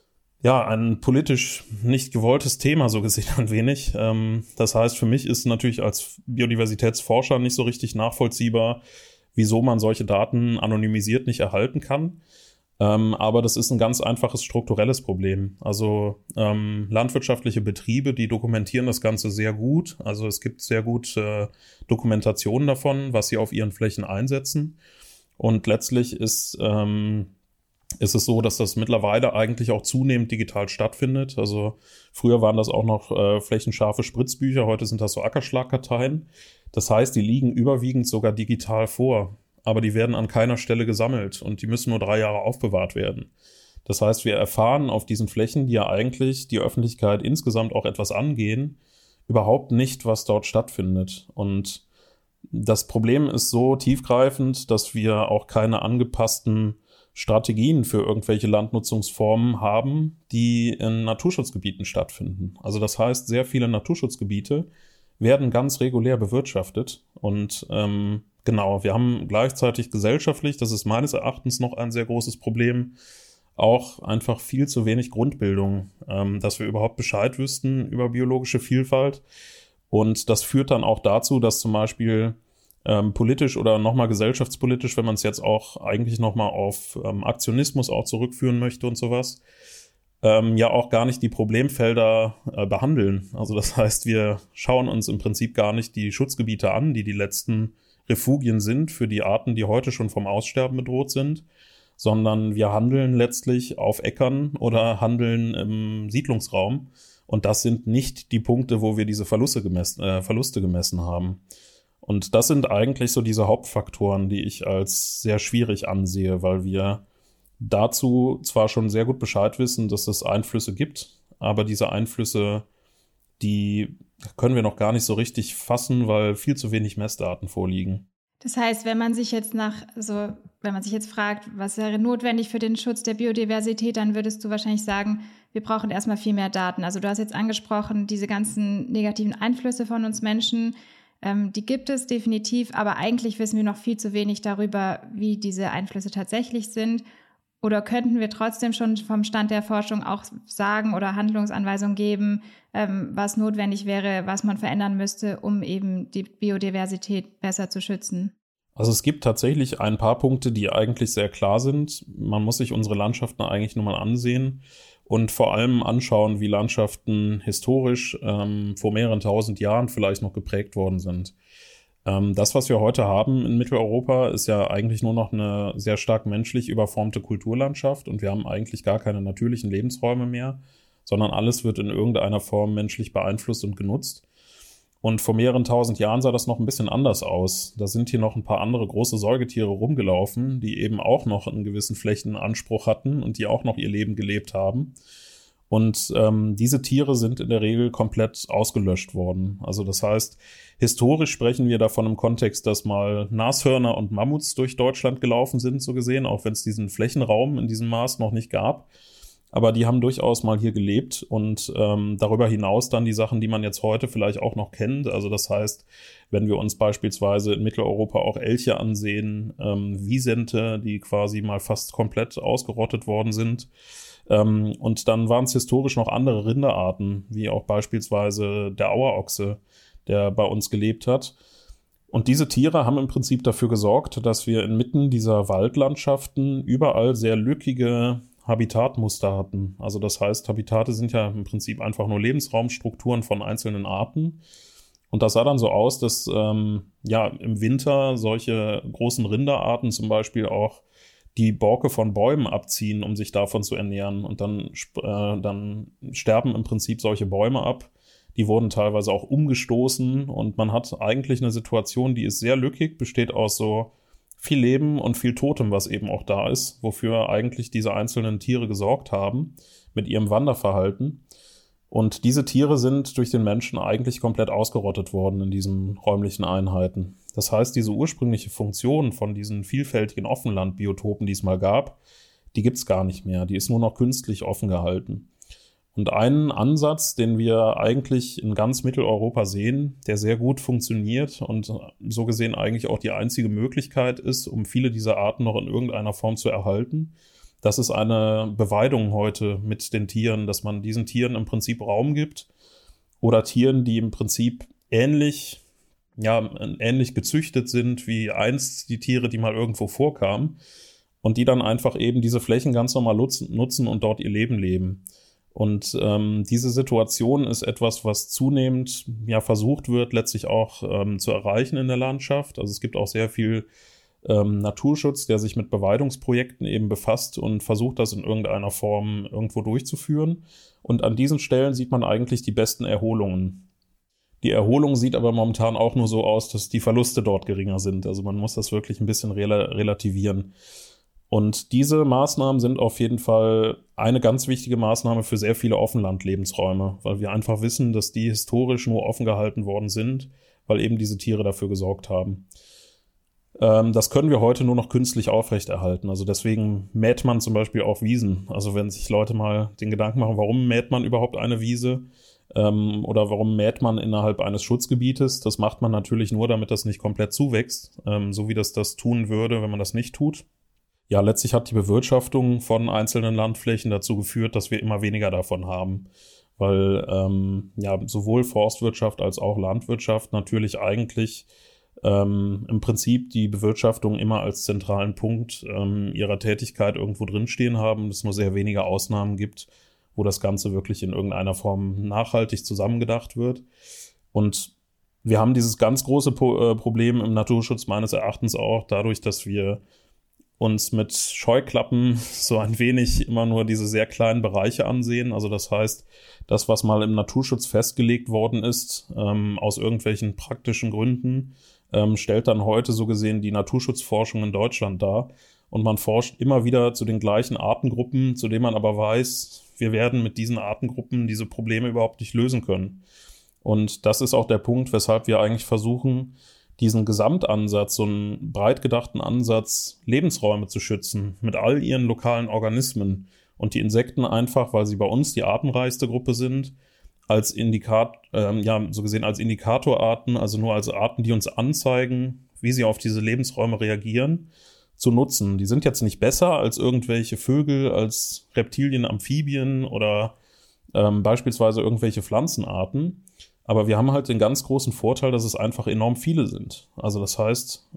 politisch nicht gewolltes Thema, so gesehen ein wenig. Das heißt, für mich ist natürlich als Biodiversitätsforscher nicht so richtig nachvollziehbar, wieso man solche Daten anonymisiert nicht erhalten kann. Aber das ist ein ganz einfaches strukturelles Problem. Also landwirtschaftliche Betriebe, die dokumentieren das Ganze sehr gut. Also es gibt sehr gut Dokumentationen davon, was sie auf ihren Flächen einsetzen. Und letztlich ist es so, dass das mittlerweile eigentlich auch zunehmend digital stattfindet. Also früher waren das auch noch flächenscharfe Spritzbücher, heute sind das so Ackerschlagkarteien. Das heißt, die liegen überwiegend sogar digital vor, aber die werden an keiner Stelle gesammelt und die müssen nur 3 Jahre aufbewahrt werden. Das heißt, wir erfahren auf diesen Flächen, die ja eigentlich die Öffentlichkeit insgesamt auch etwas angehen, überhaupt nicht, was dort stattfindet. Und das Problem ist so tiefgreifend, dass wir auch keine angepassten Strategien für irgendwelche Landnutzungsformen haben, die in Naturschutzgebieten stattfinden. Also das heißt, sehr viele Naturschutzgebiete werden ganz regulär bewirtschaftet und genau, wir haben gleichzeitig gesellschaftlich, das ist meines Erachtens noch ein sehr großes Problem, auch einfach viel zu wenig Grundbildung, dass wir überhaupt Bescheid wüssten über biologische Vielfalt. Und das führt dann auch dazu, dass zum Beispiel politisch oder nochmal gesellschaftspolitisch, wenn man es jetzt auch eigentlich nochmal auf Aktionismus auch zurückführen möchte und sowas, ja auch gar nicht die Problemfelder behandeln. Also das heißt, wir schauen uns im Prinzip gar nicht die Schutzgebiete an, die letzten Refugien sind für die Arten, die heute schon vom Aussterben bedroht sind, sondern wir handeln letztlich auf Äckern oder handeln im Siedlungsraum. Und das sind nicht die Punkte, wo wir diese Verluste gemessen haben. Und das sind eigentlich so diese Hauptfaktoren, die ich als sehr schwierig ansehe, weil wir dazu zwar schon sehr gut Bescheid wissen, dass es Einflüsse gibt, aber diese Einflüsse, die können wir noch gar nicht so richtig fassen, weil viel zu wenig Messdaten vorliegen. Das heißt, wenn man sich jetzt fragt, was wäre notwendig für den Schutz der Biodiversität, dann würdest du wahrscheinlich sagen, wir brauchen erstmal viel mehr Daten. Also du hast jetzt angesprochen, diese ganzen negativen Einflüsse von uns Menschen, die gibt es definitiv, aber eigentlich wissen wir noch viel zu wenig darüber, wie diese Einflüsse tatsächlich sind. Oder könnten wir trotzdem schon vom Stand der Forschung auch sagen oder Handlungsanweisungen geben, was notwendig wäre, was man verändern müsste, um eben die Biodiversität besser zu schützen? Also es gibt tatsächlich ein paar Punkte, die eigentlich sehr klar sind. Man muss sich unsere Landschaften eigentlich nur mal ansehen und vor allem anschauen, wie Landschaften historisch vor mehreren tausend Jahren vielleicht noch geprägt worden sind. Das, was wir heute haben in Mitteleuropa, ist ja eigentlich nur noch eine sehr stark menschlich überformte Kulturlandschaft und wir haben eigentlich gar keine natürlichen Lebensräume mehr, sondern alles wird in irgendeiner Form menschlich beeinflusst und genutzt. Und vor mehreren tausend Jahren sah das noch ein bisschen anders aus. Da sind hier noch ein paar andere große Säugetiere rumgelaufen, die eben auch noch einen gewissen Flächenanspruch hatten und die auch noch ihr Leben gelebt haben. Und diese Tiere sind in der Regel komplett ausgelöscht worden. Also das heißt, historisch sprechen wir davon im Kontext, dass mal Nashörner und Mammuts durch Deutschland gelaufen sind, so gesehen, auch wenn es diesen Flächenraum in diesem Maß noch nicht gab. Aber die haben durchaus mal hier gelebt und darüber hinaus dann die Sachen, die man jetzt heute vielleicht auch noch kennt. Also das heißt, wenn wir uns beispielsweise in Mitteleuropa auch Elche ansehen, Wisente, die quasi mal fast komplett ausgerottet worden sind. Und dann waren es historisch noch andere Rinderarten, wie auch beispielsweise der Auerochse, der bei uns gelebt hat. Und diese Tiere haben im Prinzip dafür gesorgt, dass wir inmitten dieser Waldlandschaften überall sehr lückige Habitatmuster hatten. Also das heißt, Habitate sind ja im Prinzip einfach nur Lebensraumstrukturen von einzelnen Arten. Und das sah dann so aus, dass im Winter solche großen Rinderarten zum Beispiel auch die Borke von Bäumen abziehen, um sich davon zu ernähren. Und dann sterben im Prinzip solche Bäume ab. Die wurden teilweise auch umgestoßen. Und man hat eigentlich eine Situation, die ist sehr lückig, besteht aus so viel Leben und viel Totem, was eben auch da ist, wofür eigentlich diese einzelnen Tiere gesorgt haben mit ihrem Wanderverhalten. Und diese Tiere sind durch den Menschen eigentlich komplett ausgerottet worden in diesen räumlichen Einheiten. Das heißt, diese ursprüngliche Funktion von diesen vielfältigen Offenlandbiotopen, die es mal gab, die gibt's gar nicht mehr. Die ist nur noch künstlich offen gehalten. Und einen Ansatz, den wir eigentlich in ganz Mitteleuropa sehen, der sehr gut funktioniert und so gesehen eigentlich auch die einzige Möglichkeit ist, um viele dieser Arten noch in irgendeiner Form zu erhalten, das ist eine Beweidung heute mit den Tieren, dass man diesen Tieren im Prinzip Raum gibt oder Tieren, die im Prinzip ähnlich gezüchtet sind wie einst die Tiere, die mal irgendwo vorkamen und die dann einfach eben diese Flächen ganz normal nutzen und dort ihr Leben leben. Und diese Situation ist etwas, was zunehmend versucht wird, letztlich auch zu erreichen in der Landschaft. Also es gibt auch sehr viel Naturschutz, der sich mit Beweidungsprojekten eben befasst und versucht, das in irgendeiner Form irgendwo durchzuführen. Und an diesen Stellen sieht man eigentlich die besten Erholungen. Die Erholung sieht aber momentan auch nur so aus, dass die Verluste dort geringer sind. Also man muss das wirklich ein bisschen relativieren. Und diese Maßnahmen sind auf jeden Fall eine ganz wichtige Maßnahme für sehr viele Offenlandlebensräume, weil wir einfach wissen, dass die historisch nur offen gehalten worden sind, weil eben diese Tiere dafür gesorgt haben. Das können wir heute nur noch künstlich aufrechterhalten. Also deswegen mäht man zum Beispiel auch Wiesen. Also wenn sich Leute mal den Gedanken machen, warum mäht man überhaupt eine Wiese oder warum mäht man innerhalb eines Schutzgebietes, das macht man natürlich nur, damit das nicht komplett zuwächst, so wie das tun würde, wenn man das nicht tut. Ja, letztlich hat die Bewirtschaftung von einzelnen Landflächen dazu geführt, dass wir immer weniger davon haben, weil sowohl Forstwirtschaft als auch Landwirtschaft natürlich eigentlich im Prinzip die Bewirtschaftung immer als zentralen Punkt ihrer Tätigkeit irgendwo drinstehen haben, dass es nur sehr wenige Ausnahmen gibt, wo das Ganze wirklich in irgendeiner Form nachhaltig zusammengedacht wird. Und wir haben dieses ganz große Problem im Naturschutz meines Erachtens auch dadurch, dass wir uns mit Scheuklappen so ein wenig immer nur diese sehr kleinen Bereiche ansehen. Also das heißt, das, was mal im Naturschutz festgelegt worden ist, aus irgendwelchen praktischen Gründen, stellt dann heute so gesehen die Naturschutzforschung in Deutschland dar. Und man forscht immer wieder zu den gleichen Artengruppen, zu denen man aber weiß, wir werden mit diesen Artengruppen diese Probleme überhaupt nicht lösen können. Und das ist auch der Punkt, weshalb wir eigentlich versuchen, diesen Gesamtansatz, so einen breit gedachten Ansatz, Lebensräume zu schützen, mit all ihren lokalen Organismen und die Insekten einfach, weil sie bei uns die artenreichste Gruppe sind, als als Indikatorarten, also nur als Arten, die uns anzeigen, wie sie auf diese Lebensräume reagieren, zu nutzen. Die sind jetzt nicht besser als irgendwelche Vögel, als Reptilien, Amphibien oder beispielsweise irgendwelche Pflanzenarten. Aber wir haben halt den ganz großen Vorteil, dass es einfach enorm viele sind. Also das heißt,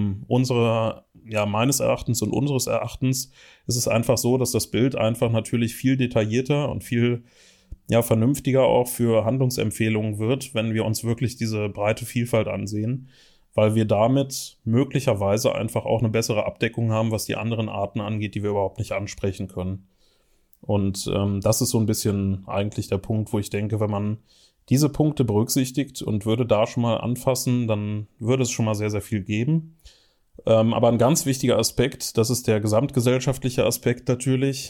meines Erachtens und unseres Erachtens ist es einfach so, dass das Bild einfach natürlich viel detaillierter und viel vernünftiger auch für Handlungsempfehlungen wird, wenn wir uns wirklich diese breite Vielfalt ansehen, weil wir damit möglicherweise einfach auch eine bessere Abdeckung haben, was die anderen Arten angeht, die wir überhaupt nicht ansprechen können. Und das ist so ein bisschen eigentlich der Punkt, wo ich denke, wenn man diese Punkte berücksichtigt und würde da schon mal anfassen, dann würde es schon mal sehr, sehr viel geben. Aber ein ganz wichtiger Aspekt, das ist der gesamtgesellschaftliche Aspekt natürlich.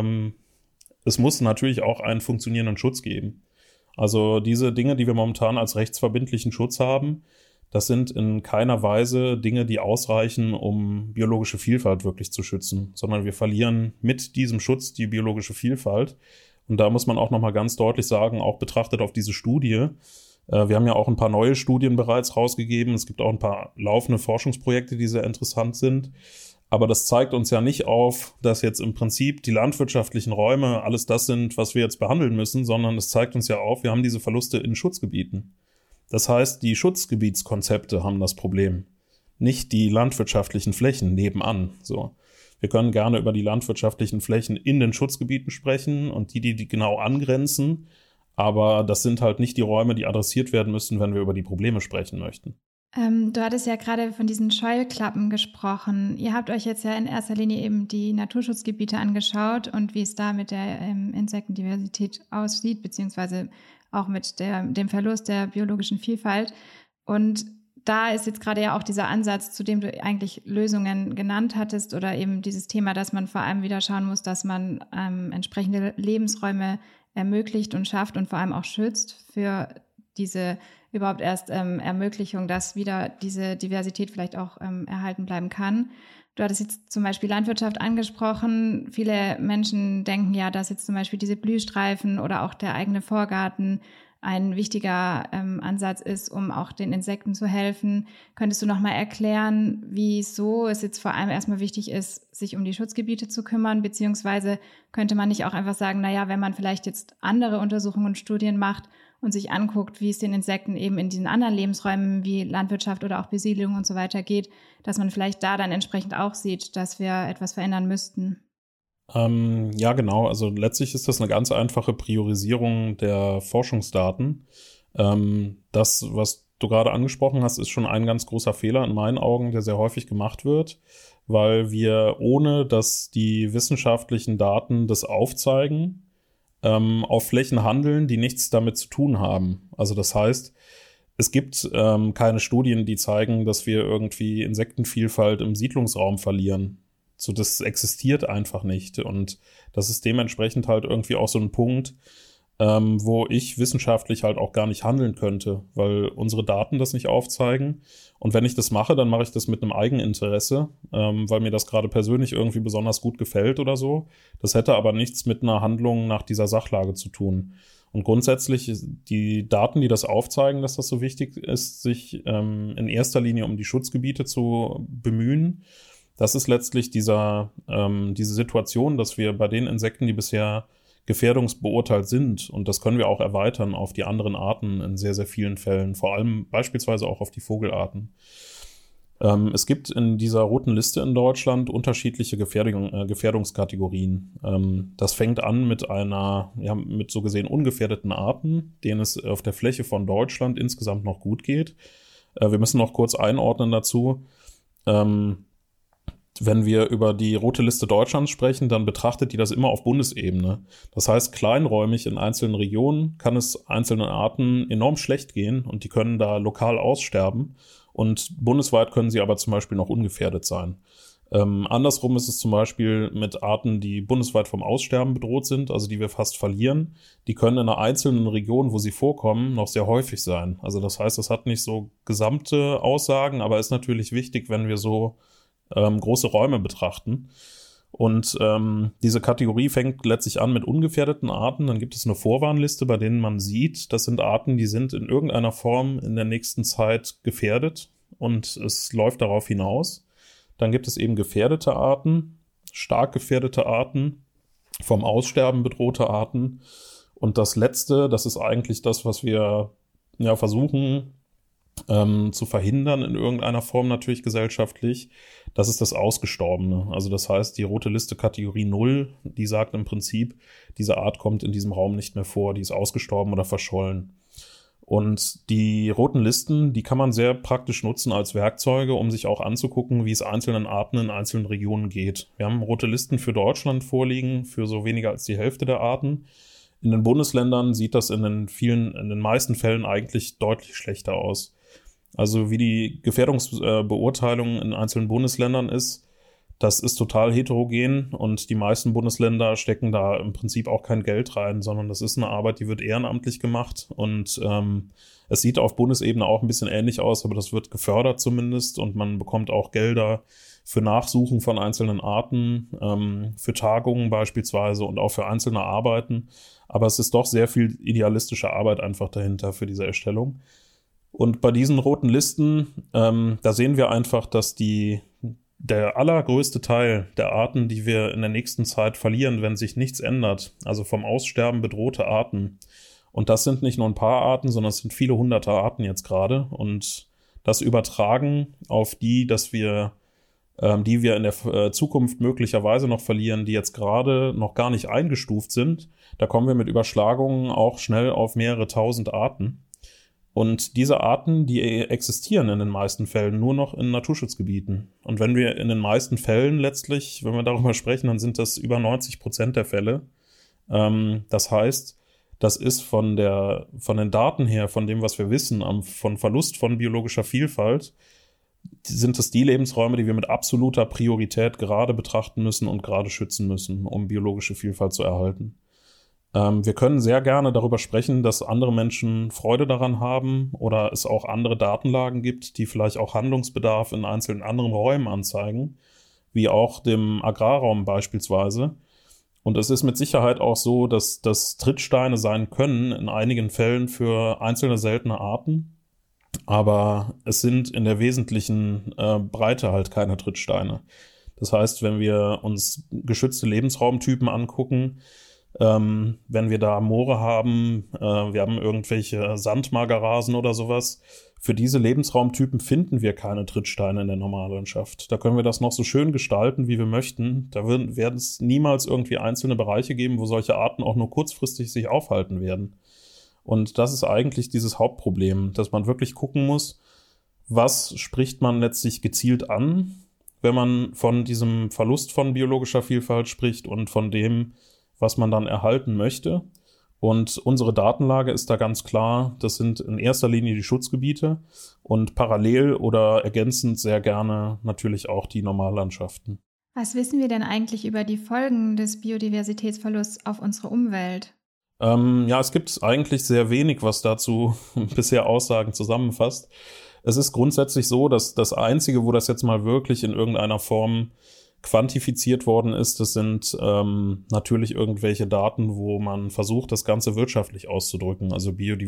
Es muss natürlich auch einen funktionierenden Schutz geben. Also diese Dinge, die wir momentan als rechtsverbindlichen Schutz haben, das sind in keiner Weise Dinge, die ausreichen, um biologische Vielfalt wirklich zu schützen, sondern wir verlieren mit diesem Schutz die biologische Vielfalt. Und da muss man auch nochmal ganz deutlich sagen, auch betrachtet auf diese Studie, wir haben ja auch ein paar neue Studien bereits rausgegeben, es gibt auch ein paar laufende Forschungsprojekte, die sehr interessant sind, aber das zeigt uns ja nicht auf, dass jetzt im Prinzip die landwirtschaftlichen Räume alles das sind, was wir jetzt behandeln müssen, sondern es zeigt uns ja auf, wir haben diese Verluste in Schutzgebieten. Das heißt, die Schutzgebietskonzepte haben das Problem, nicht die landwirtschaftlichen Flächen nebenan, so. Wir können gerne über die landwirtschaftlichen Flächen in den Schutzgebieten sprechen und die genau angrenzen. Aber das sind halt nicht die Räume, die adressiert werden müssen, wenn wir über die Probleme sprechen möchten. Du hattest ja gerade von diesen Scheuklappen gesprochen. Ihr habt euch jetzt ja in erster Linie eben die Naturschutzgebiete angeschaut und wie es da mit der Insektendiversität aussieht, beziehungsweise auch mit dem Verlust der biologischen Vielfalt. Und da ist jetzt gerade ja auch dieser Ansatz, zu dem du eigentlich Lösungen genannt hattest oder eben dieses Thema, dass man vor allem wieder schauen muss, dass man entsprechende Lebensräume ermöglicht und schafft und vor allem auch schützt für diese überhaupt erst Ermöglichung, dass wieder diese Diversität vielleicht auch erhalten bleiben kann. Du hattest jetzt zum Beispiel Landwirtschaft angesprochen. Viele Menschen denken ja, dass jetzt zum Beispiel diese Blühstreifen oder auch der eigene Vorgarten ein wichtiger Ansatz ist, um auch den Insekten zu helfen. Könntest du noch mal erklären, wieso es jetzt vor allem erstmal wichtig ist, sich um die Schutzgebiete zu kümmern, beziehungsweise könnte man nicht auch einfach sagen, naja, wenn man vielleicht jetzt andere Untersuchungen und Studien macht und sich anguckt, wie es den Insekten eben in diesen anderen Lebensräumen wie Landwirtschaft oder auch Besiedlung und so weiter geht, dass man vielleicht da dann entsprechend auch sieht, dass wir etwas verändern müssten? Ja, genau. Also letztlich ist das eine ganz einfache Priorisierung der Forschungsdaten. Das, was du gerade angesprochen hast, ist schon ein ganz großer Fehler in meinen Augen, der sehr häufig gemacht wird, weil wir, ohne dass die wissenschaftlichen Daten das aufzeigen, auf Flächen handeln, die nichts damit zu tun haben. Also das heißt, es gibt keine Studien, die zeigen, dass wir irgendwie Insektenvielfalt im Siedlungsraum verlieren. So, das existiert einfach nicht. Und das ist dementsprechend halt irgendwie auch so ein Punkt, wo ich wissenschaftlich halt auch gar nicht handeln könnte, weil unsere Daten das nicht aufzeigen. Und wenn ich das mache, dann mache ich das mit einem Eigeninteresse, weil mir das gerade persönlich irgendwie besonders gut gefällt oder so. Das hätte aber nichts mit einer Handlung nach dieser Sachlage zu tun. Und grundsätzlich die Daten, die das aufzeigen, dass das so wichtig ist, sich in erster Linie um die Schutzgebiete zu bemühen. Das ist letztlich diese Situation, dass wir bei den Insekten, die bisher gefährdungsbeurteilt sind, und das können wir auch erweitern auf die anderen Arten in sehr, sehr vielen Fällen, vor allem beispielsweise auch auf die Vogelarten. Es gibt in dieser roten Liste in Deutschland unterschiedliche Gefährdungskategorien. Das fängt an mit mit so gesehen ungefährdeten Arten, denen es auf der Fläche von Deutschland insgesamt noch gut geht. Wir müssen noch kurz einordnen dazu. Wenn wir über die rote Liste Deutschlands sprechen, dann betrachtet die das immer auf Bundesebene. Das heißt, kleinräumig in einzelnen Regionen kann es einzelnen Arten enorm schlecht gehen und die können da lokal aussterben. Und bundesweit können sie aber zum Beispiel noch ungefährdet sein. Andersrum ist es zum Beispiel mit Arten, die bundesweit vom Aussterben bedroht sind, also die wir fast verlieren. Die können in einer einzelnen Region, wo sie vorkommen, noch sehr häufig sein. Also das heißt, das hat nicht so gesamte Aussagen, aber ist natürlich wichtig, wenn wir so große Räume betrachten. Und diese Kategorie fängt letztlich an mit ungefährdeten Arten. Dann gibt es eine Vorwarnliste, bei denen man sieht, das sind Arten, die sind in irgendeiner Form in der nächsten Zeit gefährdet und es läuft darauf hinaus. Dann gibt es eben gefährdete Arten, stark gefährdete Arten, vom Aussterben bedrohte Arten. Und das Letzte, das ist eigentlich das, was wir versuchen zu verhindern in irgendeiner Form natürlich gesellschaftlich, das ist das Ausgestorbene. Also das heißt, die rote Liste Kategorie 0, die sagt im Prinzip, diese Art kommt in diesem Raum nicht mehr vor, die ist ausgestorben oder verschollen. Und die roten Listen, die kann man sehr praktisch nutzen als Werkzeuge, um sich auch anzugucken, wie es einzelnen Arten in einzelnen Regionen geht. Wir haben rote Listen für Deutschland vorliegen, für so weniger als die Hälfte der Arten. In den Bundesländern sieht das in den meisten Fällen eigentlich deutlich schlechter aus. Also wie die Gefährdungsbeurteilung in einzelnen Bundesländern ist, das ist total heterogen und die meisten Bundesländer stecken da im Prinzip auch kein Geld rein, sondern das ist eine Arbeit, die wird ehrenamtlich gemacht und es sieht auf Bundesebene auch ein bisschen ähnlich aus, aber das wird gefördert zumindest und man bekommt auch Gelder für Nachsuchen von einzelnen Arten, für Tagungen beispielsweise und auch für einzelne Arbeiten. Aber es ist doch sehr viel idealistische Arbeit einfach dahinter für diese Erstellung. Und bei diesen roten Listen, da sehen wir einfach, dass der allergrößte Teil der Arten, die wir in der nächsten Zeit verlieren, wenn sich nichts ändert, also vom Aussterben bedrohte Arten. Und das sind nicht nur ein paar Arten, sondern es sind viele hunderte Arten jetzt gerade. Und das übertragen auf die wir in der Zukunft möglicherweise noch verlieren, die jetzt gerade noch gar nicht eingestuft sind, da kommen wir mit Überschlagungen auch schnell auf mehrere tausend Arten. Und diese Arten, die existieren in den meisten Fällen nur noch in Naturschutzgebieten. Und wenn wir in den meisten Fällen letztlich, wenn wir darüber sprechen, dann sind das über 90% der Fälle. Das heißt, das ist von den Daten her, von dem, was wir wissen, von Verlust von biologischer Vielfalt, sind es die Lebensräume, die wir mit absoluter Priorität gerade betrachten müssen und gerade schützen müssen, um biologische Vielfalt zu erhalten. Wir können sehr gerne darüber sprechen, dass andere Menschen Freude daran haben oder es auch andere Datenlagen gibt, die vielleicht auch Handlungsbedarf in einzelnen anderen Räumen anzeigen, wie auch dem Agrarraum beispielsweise. Und es ist mit Sicherheit auch so, dass das Trittsteine sein können in einigen Fällen für einzelne seltene Arten, aber es sind in der wesentlichen Breite halt keine Trittsteine. Das heißt, wenn wir uns geschützte Lebensraumtypen angucken, wenn wir da Moore haben, wir haben irgendwelche Sandmagerrasen oder sowas, für diese Lebensraumtypen finden wir keine Trittsteine in der Normallandschaft. Da können wir das noch so schön gestalten, wie wir möchten. Da werden es niemals irgendwie einzelne Bereiche geben, wo solche Arten auch nur kurzfristig sich aufhalten werden. Und das ist eigentlich dieses Hauptproblem, dass man wirklich gucken muss, was spricht man letztlich gezielt an, wenn man von diesem Verlust von biologischer Vielfalt spricht und von dem, was man dann erhalten möchte. Und unsere Datenlage ist da ganz klar, das sind in erster Linie die Schutzgebiete und parallel oder ergänzend sehr gerne natürlich auch die Normallandschaften. Was wissen wir denn eigentlich über die Folgen des Biodiversitätsverlusts auf unsere Umwelt? Es gibt eigentlich sehr wenig, was dazu bisher Aussagen zusammenfasst. Es ist grundsätzlich so, dass das Einzige, wo das jetzt mal wirklich in irgendeiner Form quantifiziert worden ist, das sind natürlich irgendwelche Daten, wo man versucht, das Ganze wirtschaftlich auszudrücken. Also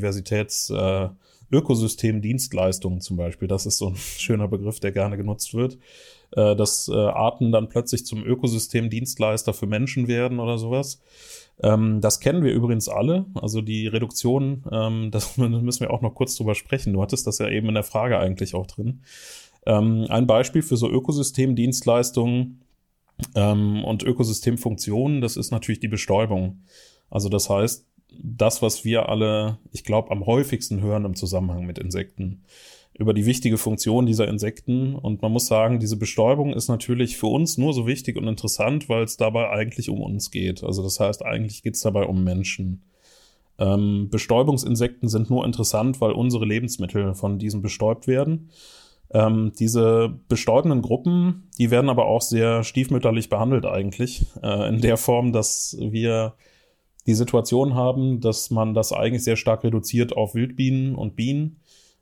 Ökosystemdienstleistungen zum Beispiel. Das ist so ein schöner Begriff, der gerne genutzt wird. Dass Arten dann plötzlich zum Ökosystemdienstleister für Menschen werden oder sowas. Das kennen wir übrigens alle. Also die Reduktion, das müssen wir auch noch kurz drüber sprechen. Du hattest das ja eben in der Frage eigentlich auch drin. Ein Beispiel für so Ökosystemdienstleistungen und Ökosystemfunktionen, das ist natürlich die Bestäubung. Also das heißt, das, was wir alle, ich glaube, am häufigsten hören im Zusammenhang mit Insekten, über die wichtige Funktion dieser Insekten. Und man muss sagen, diese Bestäubung ist natürlich für uns nur so wichtig und interessant, weil es dabei eigentlich um uns geht. Also das heißt, eigentlich geht es dabei um Menschen. Bestäubungsinsekten sind nur interessant, weil unsere Lebensmittel von diesen bestäubt werden. Diese bestäubenden Gruppen, die werden aber auch sehr stiefmütterlich behandelt eigentlich, in der Form, dass wir die Situation haben, dass man das eigentlich sehr stark reduziert auf Wildbienen und Bienen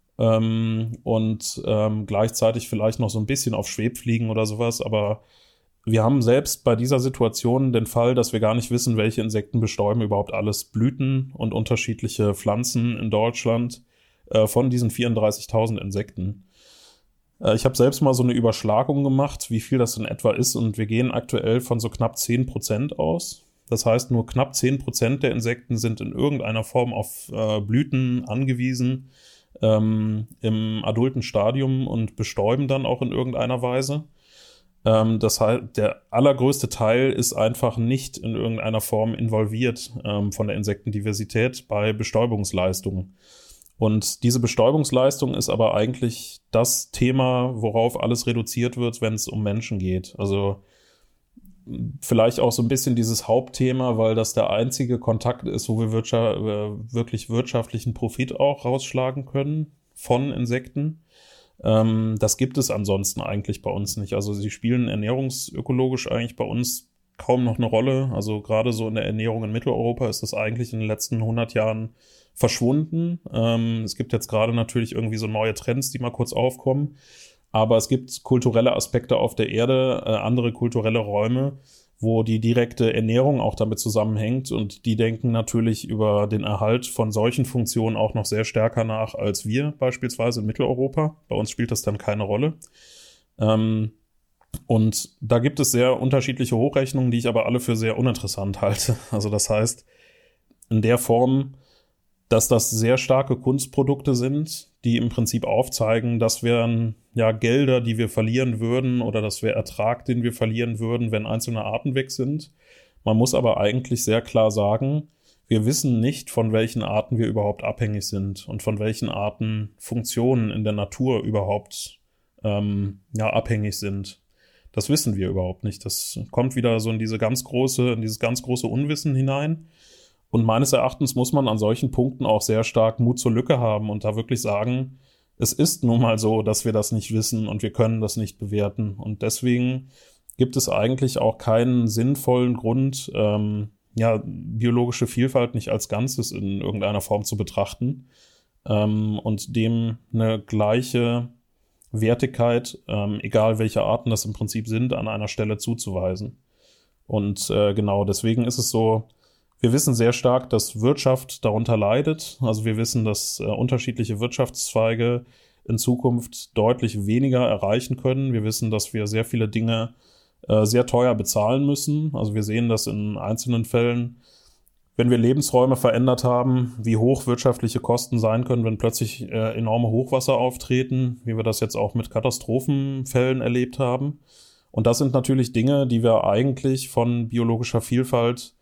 und gleichzeitig vielleicht noch so ein bisschen auf Schwebfliegen oder sowas, aber wir haben selbst bei dieser Situation den Fall, dass wir gar nicht wissen, welche Insekten bestäuben überhaupt alles Blüten und unterschiedliche Pflanzen in Deutschland von diesen 34.000 Insekten. Ich habe selbst mal so eine Überschlagung gemacht, wie viel das in etwa ist, und wir gehen aktuell von so knapp 10% aus. Das heißt, nur knapp 10% der Insekten sind in irgendeiner Form auf Blüten angewiesen im adulten Stadium und bestäuben dann auch in irgendeiner Weise. Das heißt, der allergrößte Teil ist einfach nicht in irgendeiner Form involviert von der Insektendiversität bei Bestäubungsleistungen. Und diese Bestäubungsleistung ist aber eigentlich das Thema, worauf alles reduziert wird, wenn es um Menschen geht. Also vielleicht auch so ein bisschen dieses Hauptthema, weil das der einzige Kontakt ist, wo wir wirklich wirtschaftlichen Profit auch rausschlagen können von Insekten. Das gibt es ansonsten eigentlich bei uns nicht. Also sie spielen ernährungsökologisch eigentlich bei uns kaum noch eine Rolle. Also gerade so in der Ernährung in Mitteleuropa ist das eigentlich in den letzten 100 Jahren verschwunden. Es gibt jetzt gerade natürlich irgendwie so neue Trends, die mal kurz aufkommen. Aber es gibt kulturelle Aspekte auf der Erde, andere kulturelle Räume, wo die direkte Ernährung auch damit zusammenhängt. Und die denken natürlich über den Erhalt von solchen Funktionen auch noch sehr stärker nach als wir beispielsweise in Mitteleuropa. Bei uns spielt das dann keine Rolle. Und da gibt es sehr unterschiedliche Hochrechnungen, die ich aber alle für sehr uninteressant halte. Also das heißt, in der Form, dass das sehr starke Kunstprodukte sind, die im Prinzip aufzeigen, das wären ja Gelder, die wir verlieren würden, oder das wäre Ertrag, den wir verlieren würden, wenn einzelne Arten weg sind. Man muss aber eigentlich sehr klar sagen, wir wissen nicht, von welchen Arten wir überhaupt abhängig sind und von welchen Arten Funktionen in der Natur überhaupt abhängig sind. Das wissen wir überhaupt nicht. Das kommt wieder so in dieses ganz große Unwissen hinein. Und meines Erachtens muss man an solchen Punkten auch sehr stark Mut zur Lücke haben und da wirklich sagen, es ist nun mal so, dass wir das nicht wissen und wir können das nicht bewerten. Und deswegen gibt es eigentlich auch keinen sinnvollen Grund, biologische Vielfalt nicht als Ganzes in irgendeiner Form zu betrachten und dem eine gleiche Wertigkeit, egal welche Arten das im Prinzip sind, an einer Stelle zuzuweisen. Und genau deswegen ist es so, wir wissen sehr stark, dass Wirtschaft darunter leidet. Also wir wissen, dass unterschiedliche Wirtschaftszweige in Zukunft deutlich weniger erreichen können. Wir wissen, dass wir sehr viele Dinge sehr teuer bezahlen müssen. Also wir sehen das in einzelnen Fällen, wenn wir Lebensräume verändert haben, wie hoch wirtschaftliche Kosten sein können, wenn plötzlich enorme Hochwasser auftreten, wie wir das jetzt auch mit Katastrophenfällen erlebt haben. Und das sind natürlich Dinge, die wir eigentlich von biologischer Vielfalt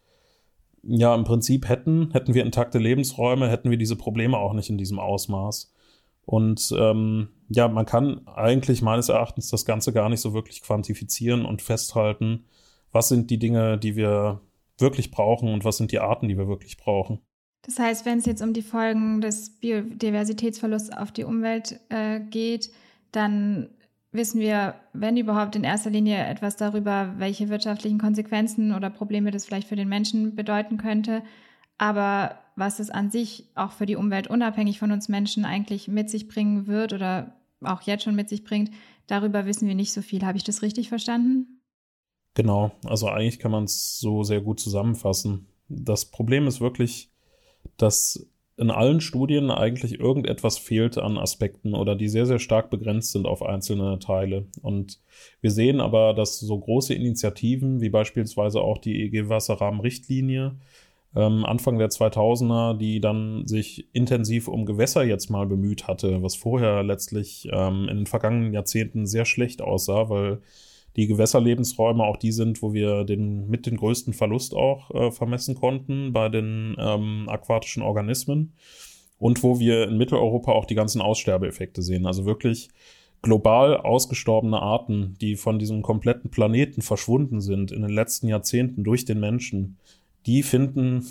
im Prinzip hätten wir intakte Lebensräume, hätten wir diese Probleme auch nicht in diesem Ausmaß. Und man kann eigentlich meines Erachtens das Ganze gar nicht so wirklich quantifizieren und festhalten, was sind die Dinge, die wir wirklich brauchen und was sind die Arten, die wir wirklich brauchen. Das heißt, wenn es jetzt um die Folgen des Biodiversitätsverlusts auf die Umwelt geht, dann wissen wir, wenn überhaupt, in erster Linie etwas darüber, welche wirtschaftlichen Konsequenzen oder Probleme das vielleicht für den Menschen bedeuten könnte. Aber was es an sich auch für die Umwelt unabhängig von uns Menschen eigentlich mit sich bringen wird oder auch jetzt schon mit sich bringt, darüber wissen wir nicht so viel. Habe ich das richtig verstanden? Genau, also eigentlich kann man es so sehr gut zusammenfassen. Das Problem ist wirklich, dass in allen Studien eigentlich irgendetwas fehlt an Aspekten oder die sehr, sehr stark begrenzt sind auf einzelne Teile. Und wir sehen aber, dass so große Initiativen wie beispielsweise auch die EG-Wasserrahmenrichtlinie Anfang der 2000er, die dann sich intensiv um Gewässer jetzt mal bemüht hatte, was vorher letztlich in den vergangenen Jahrzehnten sehr schlecht aussah, weil die Gewässerlebensräume auch die sind, wo wir den größten Verlust auch vermessen konnten bei den aquatischen Organismen und wo wir in Mitteleuropa auch die ganzen Aussterbeeffekte sehen. Also wirklich global ausgestorbene Arten, die von diesem kompletten Planeten verschwunden sind in den letzten Jahrzehnten durch den Menschen, die fanden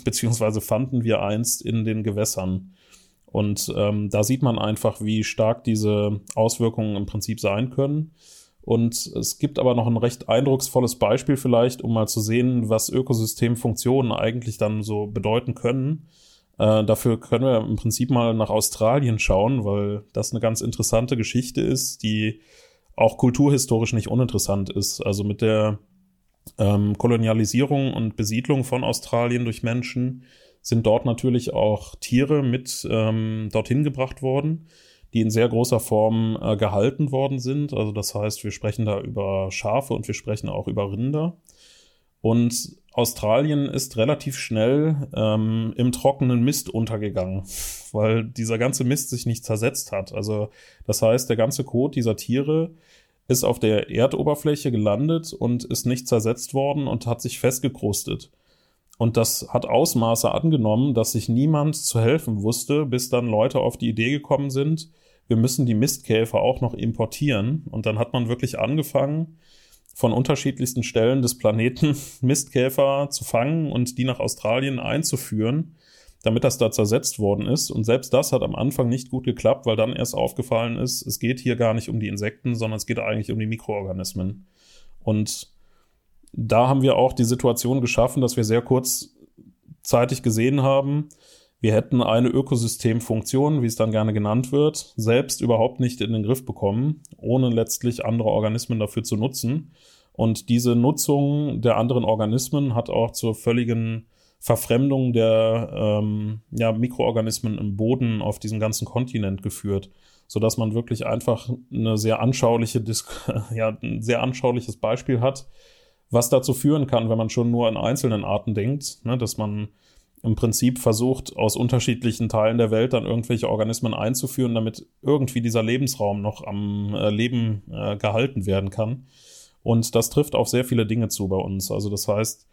wir einst in den Gewässern. Und da sieht man einfach, wie stark diese Auswirkungen im Prinzip sein können. Und es gibt aber noch ein recht eindrucksvolles Beispiel vielleicht, um mal zu sehen, was Ökosystemfunktionen eigentlich dann so bedeuten können. Dafür können wir im Prinzip mal nach Australien schauen, weil das eine ganz interessante Geschichte ist, die auch kulturhistorisch nicht uninteressant ist. Also mit der Kolonialisierung und Besiedlung von Australien durch Menschen sind dort natürlich auch Tiere mit dorthin gebracht worden, die in sehr großer Form gehalten worden sind. Also das heißt, wir sprechen da über Schafe und wir sprechen auch über Rinder. Und Australien ist relativ schnell im trockenen Mist untergegangen, weil dieser ganze Mist sich nicht zersetzt hat. Also das heißt, der ganze Kot dieser Tiere ist auf der Erdoberfläche gelandet und ist nicht zersetzt worden und hat sich festgekrustet. Und das hat Ausmaße angenommen, dass sich niemand zu helfen wusste, bis dann Leute auf die Idee gekommen sind, wir müssen die Mistkäfer auch noch importieren. Und dann hat man wirklich angefangen, von unterschiedlichsten Stellen des Planeten Mistkäfer zu fangen und die nach Australien einzuführen, damit das da zersetzt worden ist. Und selbst das hat am Anfang nicht gut geklappt, weil dann erst aufgefallen ist, es geht hier gar nicht um die Insekten, sondern es geht eigentlich um die Mikroorganismen. Und da haben wir auch die Situation geschaffen, dass wir sehr kurzzeitig gesehen haben, wir hätten eine Ökosystemfunktion, wie es dann gerne genannt wird, selbst überhaupt nicht in den Griff bekommen, ohne letztlich andere Organismen dafür zu nutzen. Und diese Nutzung der anderen Organismen hat auch zur völligen Verfremdung der Mikroorganismen im Boden auf diesem ganzen Kontinent geführt, sodass man wirklich einfach eine sehr anschauliche ein sehr anschauliches Beispiel hat, was dazu führen kann, wenn man schon nur an einzelnen Arten denkt, ne, dass man im Prinzip versucht, aus unterschiedlichen Teilen der Welt dann irgendwelche Organismen einzuführen, damit irgendwie dieser Lebensraum noch am Leben gehalten werden kann. Und das trifft auf sehr viele Dinge zu bei uns. Also das heißt,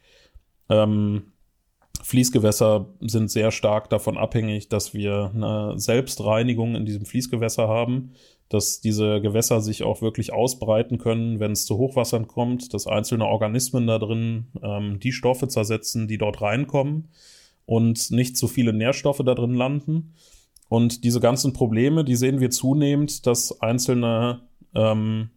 Fließgewässer sind sehr stark davon abhängig, dass wir eine Selbstreinigung in diesem Fließgewässer haben, dass diese Gewässer sich auch wirklich ausbreiten können, wenn es zu Hochwassern kommt, dass einzelne Organismen da drin die Stoffe zersetzen, die dort reinkommen und nicht zu viele Nährstoffe da drin landen. Und diese ganzen Probleme, die sehen wir zunehmend, dass einzelne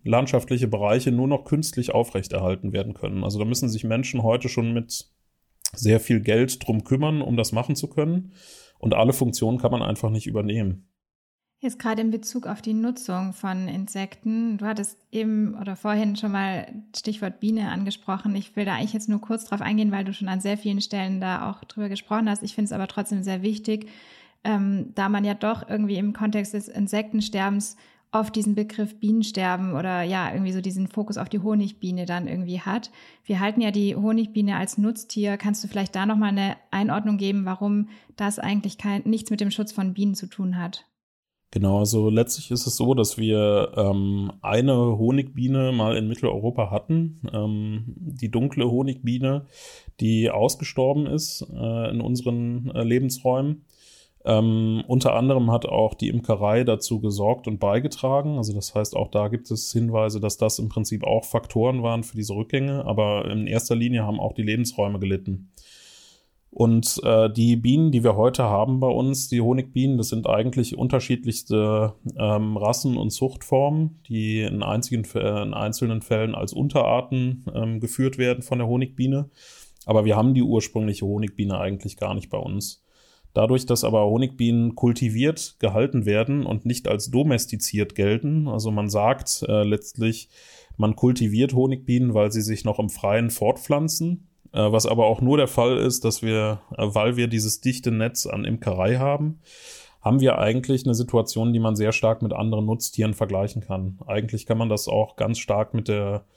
landschaftliche Bereiche nur noch künstlich aufrechterhalten werden können. Also da müssen sich Menschen heute schon mit sehr viel Geld drum kümmern, um das machen zu können. Und alle Funktionen kann man einfach nicht übernehmen. Jetzt gerade in Bezug auf die Nutzung von Insekten. Du hattest eben oder vorhin schon mal Stichwort Biene angesprochen. Ich will da eigentlich jetzt nur kurz drauf eingehen, weil du schon an sehr vielen Stellen da auch drüber gesprochen hast. Ich finde es aber trotzdem sehr wichtig, da man ja doch irgendwie im Kontext des Insektensterbens oft diesen Begriff Bienensterben oder ja irgendwie so diesen Fokus auf die Honigbiene dann irgendwie hat. Wir halten ja die Honigbiene als Nutztier. Kannst du vielleicht da nochmal eine Einordnung geben, warum das eigentlich nichts mit dem Schutz von Bienen zu tun hat? Genau, also letztlich ist es so, dass wir eine Honigbiene mal in Mitteleuropa hatten, die dunkle Honigbiene, die ausgestorben ist in unseren Lebensräumen. Unter anderem hat auch die Imkerei dazu gesorgt und beigetragen. Also das heißt, auch da gibt es Hinweise, dass das im Prinzip auch Faktoren waren für diese Rückgänge. Aber in erster Linie haben auch die Lebensräume gelitten. Und die Bienen, die wir heute haben bei uns, die Honigbienen, das sind eigentlich unterschiedlichste Rassen und Zuchtformen, die in einzelnen Fällen als Unterarten geführt werden von der Honigbiene. Aber wir haben die ursprüngliche Honigbiene eigentlich gar nicht bei uns. Dadurch, dass aber Honigbienen kultiviert gehalten werden und nicht als domestiziert gelten, also man sagt letztlich, man kultiviert Honigbienen, weil sie sich noch im Freien fortpflanzen, was aber auch nur der Fall ist, dass weil wir dieses dichte Netz an Imkerei haben wir eigentlich eine Situation, die man sehr stark mit anderen Nutztieren vergleichen kann. Eigentlich kann man das auch ganz stark mit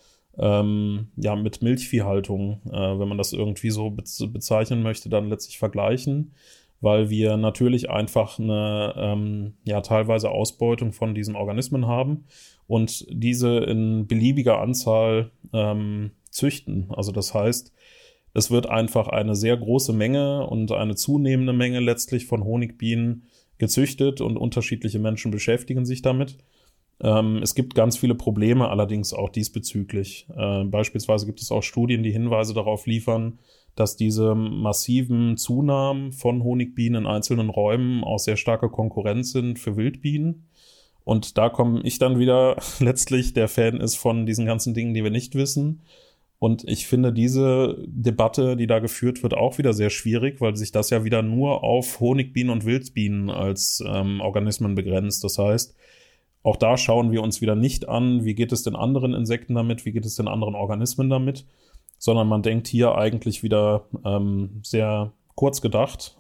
mit Milchviehhaltung, wenn man das irgendwie so bezeichnen möchte, dann letztlich vergleichen, weil wir natürlich einfach eine teilweise Ausbeutung von diesen Organismen haben und diese in beliebiger Anzahl züchten. Also das heißt, es wird einfach eine sehr große Menge und eine zunehmende Menge letztlich von Honigbienen gezüchtet und unterschiedliche Menschen beschäftigen sich damit. Es gibt ganz viele Probleme allerdings auch diesbezüglich. Beispielsweise gibt es auch Studien, die Hinweise darauf liefern, dass diese massiven Zunahmen von Honigbienen in einzelnen Räumen auch sehr starke Konkurrenz sind für Wildbienen. Und da komme ich dann wieder letztlich, der Fan ist von diesen ganzen Dingen, die wir nicht wissen. Und ich finde diese Debatte, die da geführt wird, auch wieder sehr schwierig, weil sich das ja wieder nur auf Honigbienen und Wildbienen als Organismen begrenzt. Das heißt, auch da schauen wir uns wieder nicht an, wie geht es den anderen Insekten damit, wie geht es den anderen Organismen damit, sondern man denkt hier eigentlich wieder sehr kurz gedacht,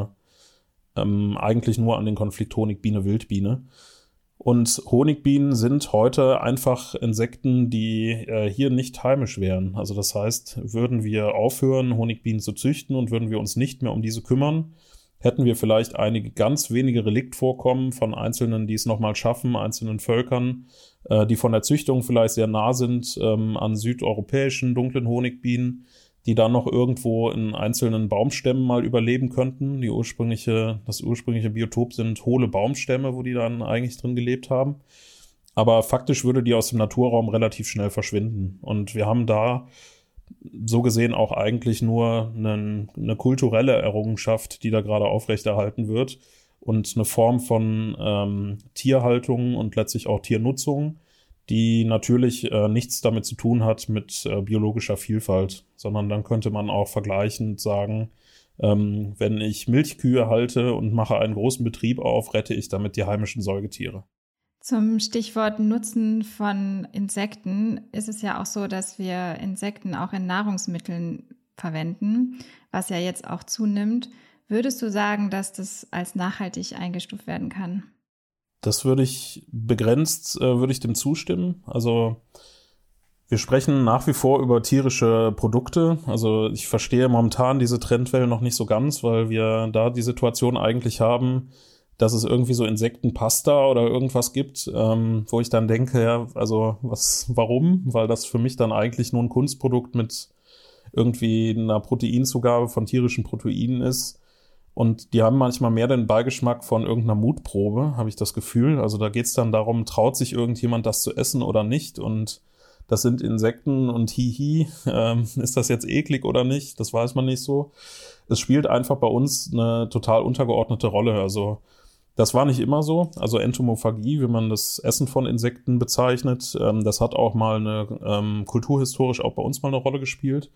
eigentlich nur an den Konflikt Honigbiene-Wildbiene. Und Honigbienen sind heute einfach Insekten, die hier nicht heimisch wären. Also das heißt, würden wir aufhören, Honigbienen zu züchten und würden wir uns nicht mehr um diese kümmern, hätten wir vielleicht einige ganz wenige Reliktvorkommen von Einzelnen, die es nochmal schaffen, einzelnen Völkern, die von der Züchtung vielleicht sehr nah sind an südeuropäischen dunklen Honigbienen, die dann noch irgendwo in einzelnen Baumstämmen mal überleben könnten. Das ursprüngliche Biotop sind hohle Baumstämme, wo die dann eigentlich drin gelebt haben. Aber faktisch würde die aus dem Naturraum relativ schnell verschwinden. Und wir haben da so gesehen auch eigentlich nur eine kulturelle Errungenschaft, die da gerade aufrechterhalten wird und eine Form von Tierhaltung und letztlich auch Tiernutzung, die natürlich nichts damit zu tun hat mit biologischer Vielfalt, sondern dann könnte man auch vergleichend sagen, wenn ich Milchkühe halte und mache einen großen Betrieb auf, rette ich damit die heimischen Säugetiere. Zum Stichwort Nutzen von Insekten ist es ja auch so, dass wir Insekten auch in Nahrungsmitteln verwenden, was ja jetzt auch zunimmt. Würdest du sagen, dass das als nachhaltig eingestuft werden kann? Das würde ich dem zustimmen. Also wir sprechen nach wie vor über tierische Produkte. Also ich verstehe momentan diese Trendwelle noch nicht so ganz, weil wir da die Situation eigentlich haben, dass es irgendwie so Insektenpasta oder irgendwas gibt, wo ich dann denke, ja, also warum? Weil das für mich dann eigentlich nur ein Kunstprodukt mit irgendwie einer Proteinzugabe von tierischen Proteinen ist. Und die haben manchmal mehr den Beigeschmack von irgendeiner Mutprobe, habe ich das Gefühl. Also da geht es dann darum, traut sich irgendjemand das zu essen oder nicht? Und das sind Insekten und hihi, ist das jetzt eklig oder nicht? Das weiß man nicht so. Es spielt einfach bei uns eine total untergeordnete Rolle. Also das war nicht immer so. Also Entomophagie, wie man das Essen von Insekten bezeichnet, das hat auch mal kulturhistorisch auch bei uns mal eine Rolle gespielt.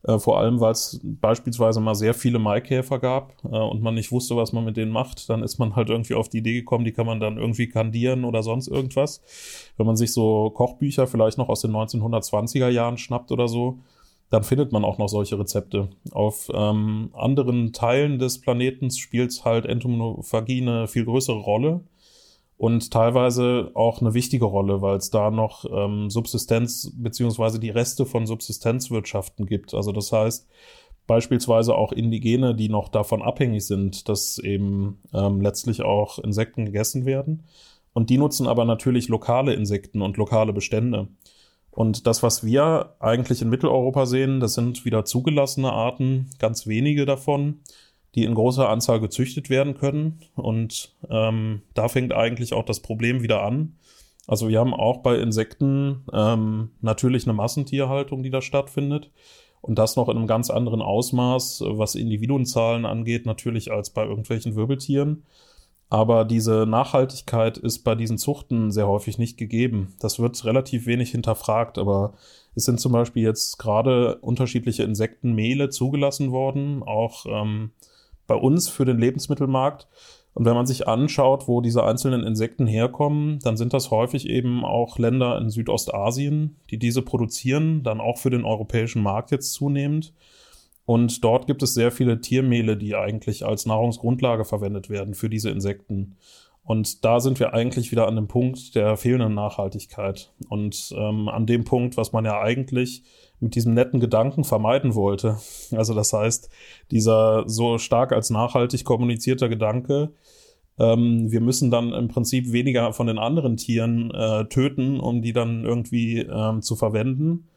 Vor allem, weil es beispielsweise mal sehr viele Maikäfer gab und man nicht wusste, was man mit denen macht. Dann ist man halt irgendwie auf die Idee gekommen, die kann man dann irgendwie kandieren oder sonst irgendwas. Wenn man sich so Kochbücher vielleicht noch aus den 1920er Jahren schnappt oder so, dann findet man auch noch solche Rezepte. Auf anderen Teilen des Planeten spielt halt Entomophagie eine viel größere Rolle. Und teilweise auch eine wichtige Rolle, weil es da noch Subsistenz beziehungsweise die Reste von Subsistenzwirtschaften gibt. Also das heißt beispielsweise auch Indigene, die noch davon abhängig sind, dass eben letztlich auch Insekten gegessen werden. Und die nutzen aber natürlich lokale Insekten und lokale Bestände. Und das, was wir eigentlich in Mitteleuropa sehen, das sind wieder zugelassene Arten, ganz wenige davon, die in großer Anzahl gezüchtet werden können. Und da fängt eigentlich auch das Problem wieder an. Also wir haben auch bei Insekten natürlich eine Massentierhaltung, die da stattfindet. Und das noch in einem ganz anderen Ausmaß, was Individuenzahlen angeht, natürlich als bei irgendwelchen Wirbeltieren. Aber diese Nachhaltigkeit ist bei diesen Zuchten sehr häufig nicht gegeben. Das wird relativ wenig hinterfragt, aber es sind zum Beispiel jetzt gerade unterschiedliche Insektenmehle zugelassen worden, auch bei uns für den Lebensmittelmarkt. Und wenn man sich anschaut, wo diese einzelnen Insekten herkommen, dann sind das häufig eben auch Länder in Südostasien, die diese produzieren, dann auch für den europäischen Markt jetzt zunehmend. Und dort gibt es sehr viele Tiermehle, die eigentlich als Nahrungsgrundlage verwendet werden für diese Insekten. Und da sind wir eigentlich wieder an dem Punkt der fehlenden Nachhaltigkeit. Und an dem Punkt, was man ja eigentlich mit diesem netten Gedanken vermeiden wollte. Also das heißt, dieser so stark als nachhaltig kommunizierter Gedanke, wir müssen dann im Prinzip weniger von den anderen Tieren töten, um die dann irgendwie zu verwenden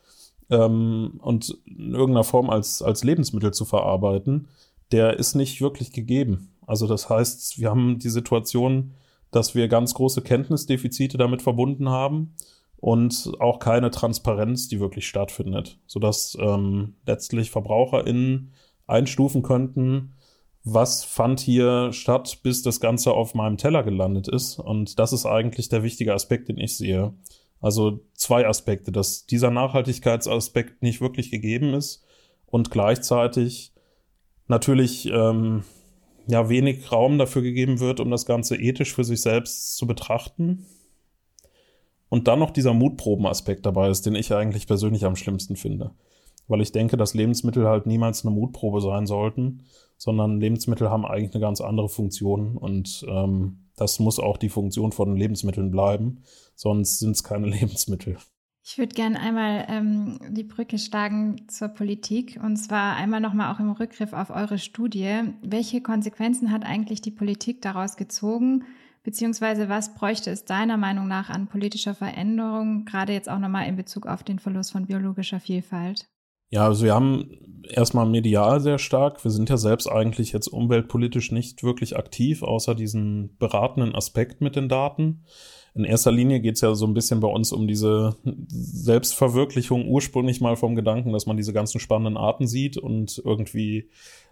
und in irgendeiner Form als Lebensmittel zu verarbeiten, der ist nicht wirklich gegeben. Also das heißt, wir haben die Situation, dass wir ganz große Kenntnisdefizite damit verbunden haben und auch keine Transparenz, die wirklich stattfindet, sodass letztlich VerbraucherInnen einstufen könnten, was fand hier statt, bis das Ganze auf meinem Teller gelandet ist. Und das ist eigentlich der wichtige Aspekt, den ich sehe. Also 2 Aspekte, dass dieser Nachhaltigkeitsaspekt nicht wirklich gegeben ist und gleichzeitig natürlich wenig Raum dafür gegeben wird, um das Ganze ethisch für sich selbst zu betrachten. Und dann noch dieser Mutprobenaspekt dabei ist, den ich eigentlich persönlich am schlimmsten finde. Weil ich denke, dass Lebensmittel halt niemals eine Mutprobe sein sollten, sondern Lebensmittel haben eigentlich eine ganz andere Funktion und das muss auch die Funktion von Lebensmitteln bleiben, sonst sind es keine Lebensmittel. Ich würde gerne einmal die Brücke schlagen zur Politik und zwar einmal nochmal auch im Rückgriff auf eure Studie. Welche Konsequenzen hat eigentlich die Politik daraus gezogen? Beziehungsweise was bräuchte es deiner Meinung nach an politischer Veränderung, gerade jetzt auch nochmal in Bezug auf den Verlust von biologischer Vielfalt? Ja, also wir haben erstmal medial sehr stark. Wir sind ja selbst eigentlich jetzt umweltpolitisch nicht wirklich aktiv, außer diesen beratenden Aspekt mit den Daten. In erster Linie geht es ja so ein bisschen bei uns um diese Selbstverwirklichung, ursprünglich mal vom Gedanken, dass man diese ganzen spannenden Arten sieht und irgendwie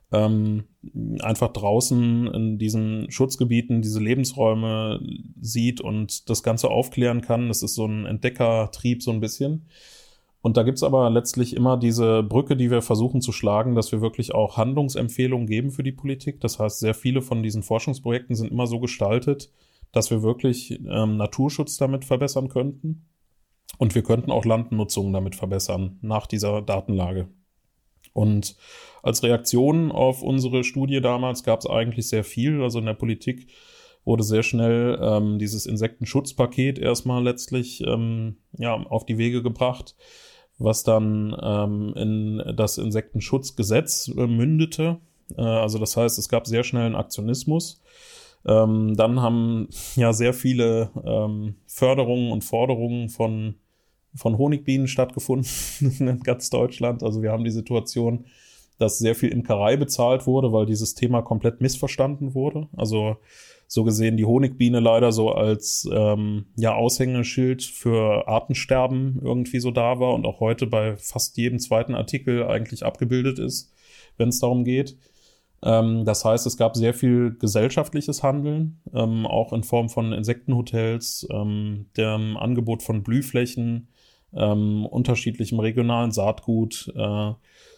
einfach draußen in diesen Schutzgebieten diese Lebensräume sieht und das Ganze aufklären kann. Das ist so ein Entdeckertrieb so ein bisschen. Und da gibt's aber letztlich immer diese Brücke, die wir versuchen zu schlagen, dass wir wirklich auch Handlungsempfehlungen geben für die Politik. Das heißt, sehr viele von diesen Forschungsprojekten sind immer so gestaltet, dass wir wirklich Naturschutz damit verbessern könnten. Und wir könnten auch Landnutzung damit verbessern nach dieser Datenlage. Und als Reaktion auf unsere Studie damals gab es eigentlich sehr viel. Also in der Politik wurde sehr schnell dieses Insektenschutzpaket erstmal letztlich auf die Wege gebracht, was dann in das Insektenschutzgesetz mündete. Also das heißt, es gab sehr schnell einen Aktionismus. Dann haben ja sehr viele Förderungen und Forderungen von Honigbienen stattgefunden in ganz Deutschland. Also wir haben die Situation, dass sehr viel Imkerei bezahlt wurde, weil dieses Thema komplett missverstanden wurde. Also so gesehen die Honigbiene leider so als Aushängeschild für Artensterben irgendwie so da war und auch heute bei fast jedem zweiten Artikel eigentlich abgebildet ist, wenn es darum geht. Das heißt, es gab sehr viel gesellschaftliches Handeln, auch in Form von Insektenhotels, dem Angebot von Blühflächen, unterschiedlichem regionalen Saatgut,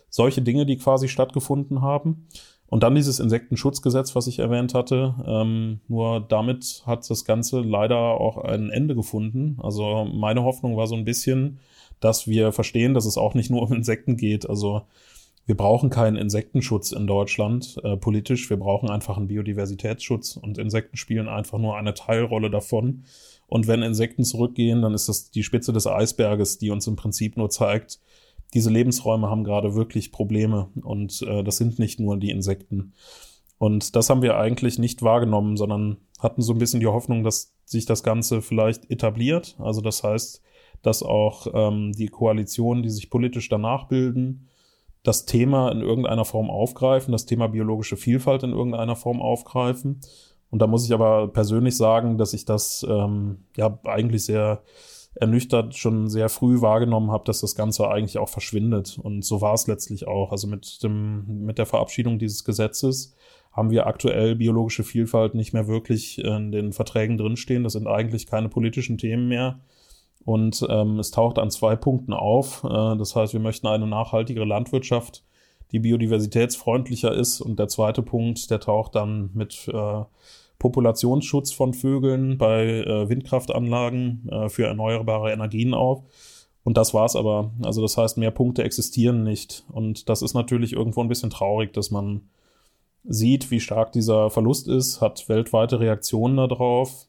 Solche Dinge, die quasi stattgefunden haben. Und dann dieses Insektenschutzgesetz, was ich erwähnt hatte. Nur damit hat das Ganze leider auch ein Ende gefunden. Also meine Hoffnung war so ein bisschen, dass wir verstehen, dass es auch nicht nur um Insekten geht. Also wir brauchen keinen Insektenschutz in Deutschland politisch. Wir brauchen einfach einen Biodiversitätsschutz. Und Insekten spielen einfach nur eine Teilrolle davon. Und wenn Insekten zurückgehen, dann ist das die Spitze des Eisberges, die uns im Prinzip nur zeigt, diese Lebensräume haben gerade wirklich Probleme und das sind nicht nur die Insekten. Und das haben wir eigentlich nicht wahrgenommen, sondern hatten so ein bisschen die Hoffnung, dass sich das Ganze vielleicht etabliert. Also das heißt, dass auch die Koalitionen, die sich politisch danach bilden, das Thema in irgendeiner Form aufgreifen, das Thema biologische Vielfalt in irgendeiner Form aufgreifen. Und da muss ich aber persönlich sagen, dass ich das eigentlich sehr ernüchtert schon sehr früh wahrgenommen habe, dass das Ganze eigentlich auch verschwindet. Und so war es letztlich auch. Also mit der Verabschiedung dieses Gesetzes haben wir aktuell biologische Vielfalt nicht mehr wirklich in den Verträgen drinstehen. Das sind eigentlich keine politischen Themen mehr. Und es taucht an 2 Punkten auf. Das heißt, wir möchten eine nachhaltigere Landwirtschaft, die biodiversitätsfreundlicher ist. Und der zweite Punkt, der taucht dann mit Populationsschutz von Vögeln bei Windkraftanlagen für erneuerbare Energien auf. Und das war's aber. Also das heißt, mehr Punkte existieren nicht. Und das ist natürlich irgendwo ein bisschen traurig, dass man sieht, wie stark dieser Verlust ist, hat weltweite Reaktionen darauf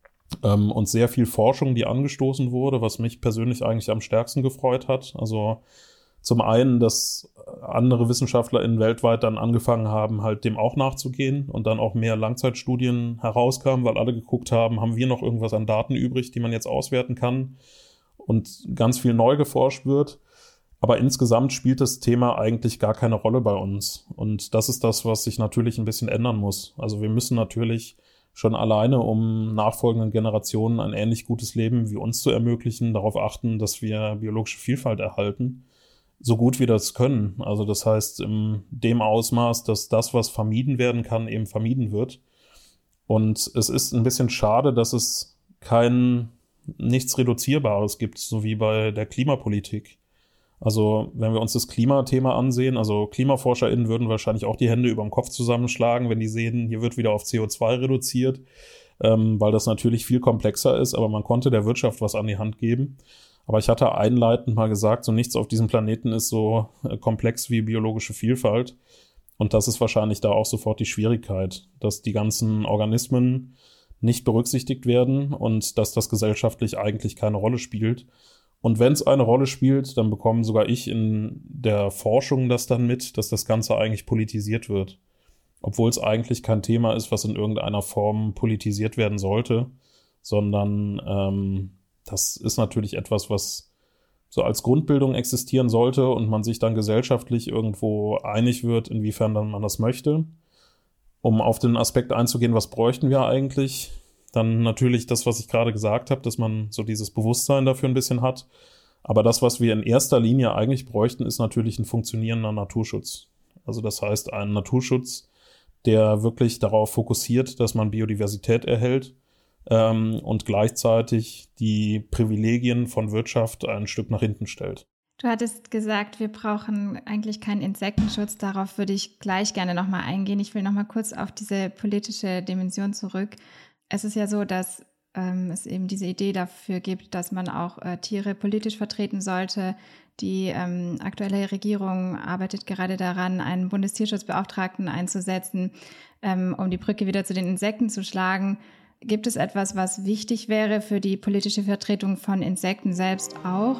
und sehr viel Forschung, die angestoßen wurde, was mich persönlich eigentlich am stärksten gefreut hat. Also zum einen, dass andere WissenschaftlerInnen weltweit dann angefangen haben, halt dem auch nachzugehen und dann auch mehr Langzeitstudien herauskamen, weil alle geguckt haben wir noch irgendwas an Daten übrig, die man jetzt auswerten kann und ganz viel neu geforscht wird. Aber insgesamt spielt das Thema eigentlich gar keine Rolle bei uns. Und das ist das, was sich natürlich ein bisschen ändern muss. Also wir müssen natürlich schon alleine, um nachfolgenden Generationen ein ähnlich gutes Leben wie uns zu ermöglichen, darauf achten, dass wir biologische Vielfalt erhalten, so gut wir das können. Also das heißt, in dem Ausmaß, dass das, was vermieden werden kann, eben vermieden wird. Und es ist ein bisschen schade, dass es nichts Reduzierbares gibt, so wie bei der Klimapolitik. Also wenn wir uns das Klimathema ansehen, also KlimaforscherInnen würden wahrscheinlich auch die Hände über dem Kopf zusammenschlagen, wenn die sehen, hier wird wieder auf CO2 reduziert, weil das natürlich viel komplexer ist, aber man konnte der Wirtschaft was an die Hand geben. Aber ich hatte einleitend mal gesagt, so nichts auf diesem Planeten ist so komplex wie biologische Vielfalt. Und das ist wahrscheinlich da auch sofort die Schwierigkeit, dass die ganzen Organismen nicht berücksichtigt werden und dass das gesellschaftlich eigentlich keine Rolle spielt. Und wenn es eine Rolle spielt, dann bekomme sogar ich in der Forschung das dann mit, dass das Ganze eigentlich politisiert wird. Obwohl es eigentlich kein Thema ist, was in irgendeiner Form politisiert werden sollte, sondern das ist natürlich etwas, was so als Grundbildung existieren sollte und man sich dann gesellschaftlich irgendwo einig wird, inwiefern dann man das möchte. Um auf den Aspekt einzugehen, was bräuchten wir eigentlich? Dann natürlich das, was ich gerade gesagt habe, dass man so dieses Bewusstsein dafür ein bisschen hat. Aber das, was wir in erster Linie eigentlich bräuchten, ist natürlich ein funktionierender Naturschutz. Also das heißt, ein Naturschutz, der wirklich darauf fokussiert, dass man Biodiversität erhält und gleichzeitig die Privilegien von Wirtschaft ein Stück nach hinten stellt. Du hattest gesagt, wir brauchen eigentlich keinen Insektenschutz. Darauf würde ich gleich gerne nochmal eingehen. Ich will nochmal kurz auf diese politische Dimension zurück. Es ist ja so, dass es eben diese Idee dafür gibt, dass man auch Tiere politisch vertreten sollte. Die aktuelle Regierung arbeitet gerade daran, einen Bundestierschutzbeauftragten einzusetzen, um die Brücke wieder zu den Insekten zu schlagen. Gibt es etwas, was wichtig wäre für die politische Vertretung von Insekten selbst auch?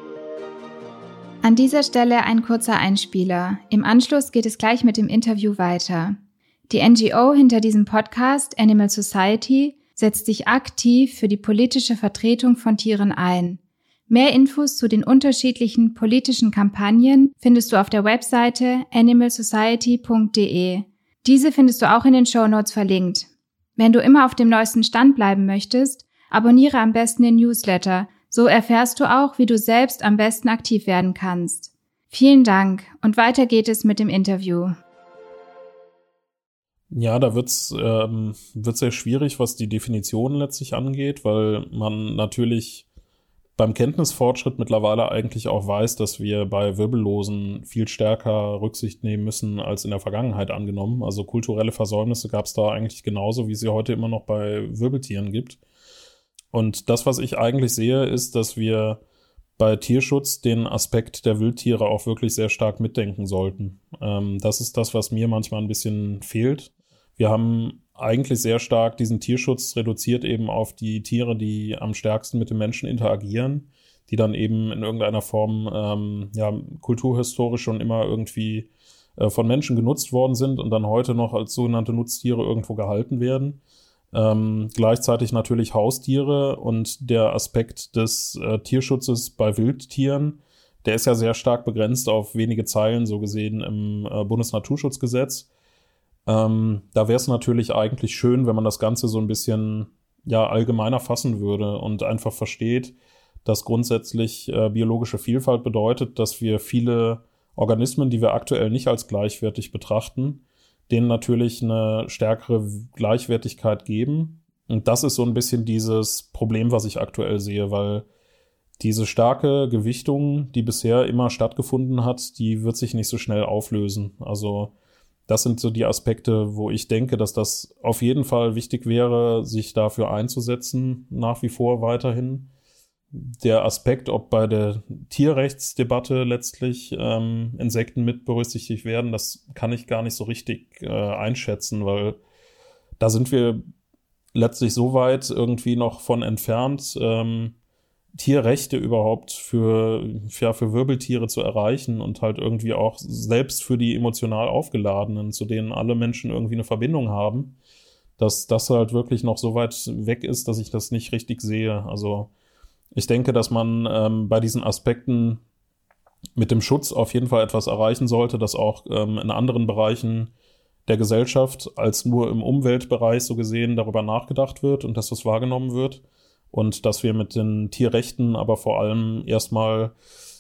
An dieser Stelle ein kurzer Einspieler. Im Anschluss geht es gleich mit dem Interview weiter. Die NGO hinter diesem Podcast, Animal Society, setzt sich aktiv für die politische Vertretung von Tieren ein. Mehr Infos zu den unterschiedlichen politischen Kampagnen findest du auf der Webseite animalsociety.de. Diese findest du auch in den Shownotes verlinkt. Wenn du immer auf dem neuesten Stand bleiben möchtest, abonniere am besten den Newsletter. So erfährst du auch, wie du selbst am besten aktiv werden kannst. Vielen Dank und weiter geht es mit dem Interview. Ja, da wird's sehr schwierig, was die Definition letztlich angeht, weil man natürlich beim Kenntnisfortschritt mittlerweile eigentlich auch weiß, dass wir bei Wirbellosen viel stärker Rücksicht nehmen müssen als in der Vergangenheit angenommen. Also kulturelle Versäumnisse gab es da eigentlich genauso, wie es sie heute immer noch bei Wirbeltieren gibt. Und das, was ich eigentlich sehe, ist, dass wir bei Tierschutz den Aspekt der Wildtiere auch wirklich sehr stark mitdenken sollten. Das ist das, was mir manchmal ein bisschen fehlt. Wir haben eigentlich sehr stark diesen Tierschutz reduziert eben auf die Tiere, die am stärksten mit dem Menschen interagieren, die dann eben in irgendeiner Form kulturhistorisch schon immer irgendwie von Menschen genutzt worden sind und dann heute noch als sogenannte Nutztiere irgendwo gehalten werden. Gleichzeitig natürlich Haustiere und der Aspekt des Tierschutzes bei Wildtieren, der ist ja sehr stark begrenzt auf wenige Zeilen, so gesehen im Bundesnaturschutzgesetz. Da wäre es natürlich eigentlich schön, wenn man das Ganze so ein bisschen allgemeiner fassen würde und einfach versteht, dass grundsätzlich biologische Vielfalt bedeutet, dass wir viele Organismen, die wir aktuell nicht als gleichwertig betrachten, denen natürlich eine stärkere Gleichwertigkeit geben. Und das ist so ein bisschen dieses Problem, was ich aktuell sehe, weil diese starke Gewichtung, die bisher immer stattgefunden hat, die wird sich nicht so schnell auflösen. Also das sind so die Aspekte, wo ich denke, dass das auf jeden Fall wichtig wäre, sich dafür einzusetzen, nach wie vor weiterhin. Der Aspekt, ob bei der Tierrechtsdebatte letztlich Insekten mit berücksichtigt werden, das kann ich gar nicht so richtig einschätzen, weil da sind wir letztlich so weit irgendwie noch von entfernt, Tierrechte überhaupt für Wirbeltiere zu erreichen und halt irgendwie auch selbst für die emotional Aufgeladenen, zu denen alle Menschen irgendwie eine Verbindung haben, dass das halt wirklich noch so weit weg ist, dass ich das nicht richtig sehe. Also ich denke, dass man bei diesen Aspekten mit dem Schutz auf jeden Fall etwas erreichen sollte, dass auch in anderen Bereichen der Gesellschaft als nur im Umweltbereich so gesehen darüber nachgedacht wird und dass das wahrgenommen wird und dass wir mit den Tierrechten aber vor allem erstmal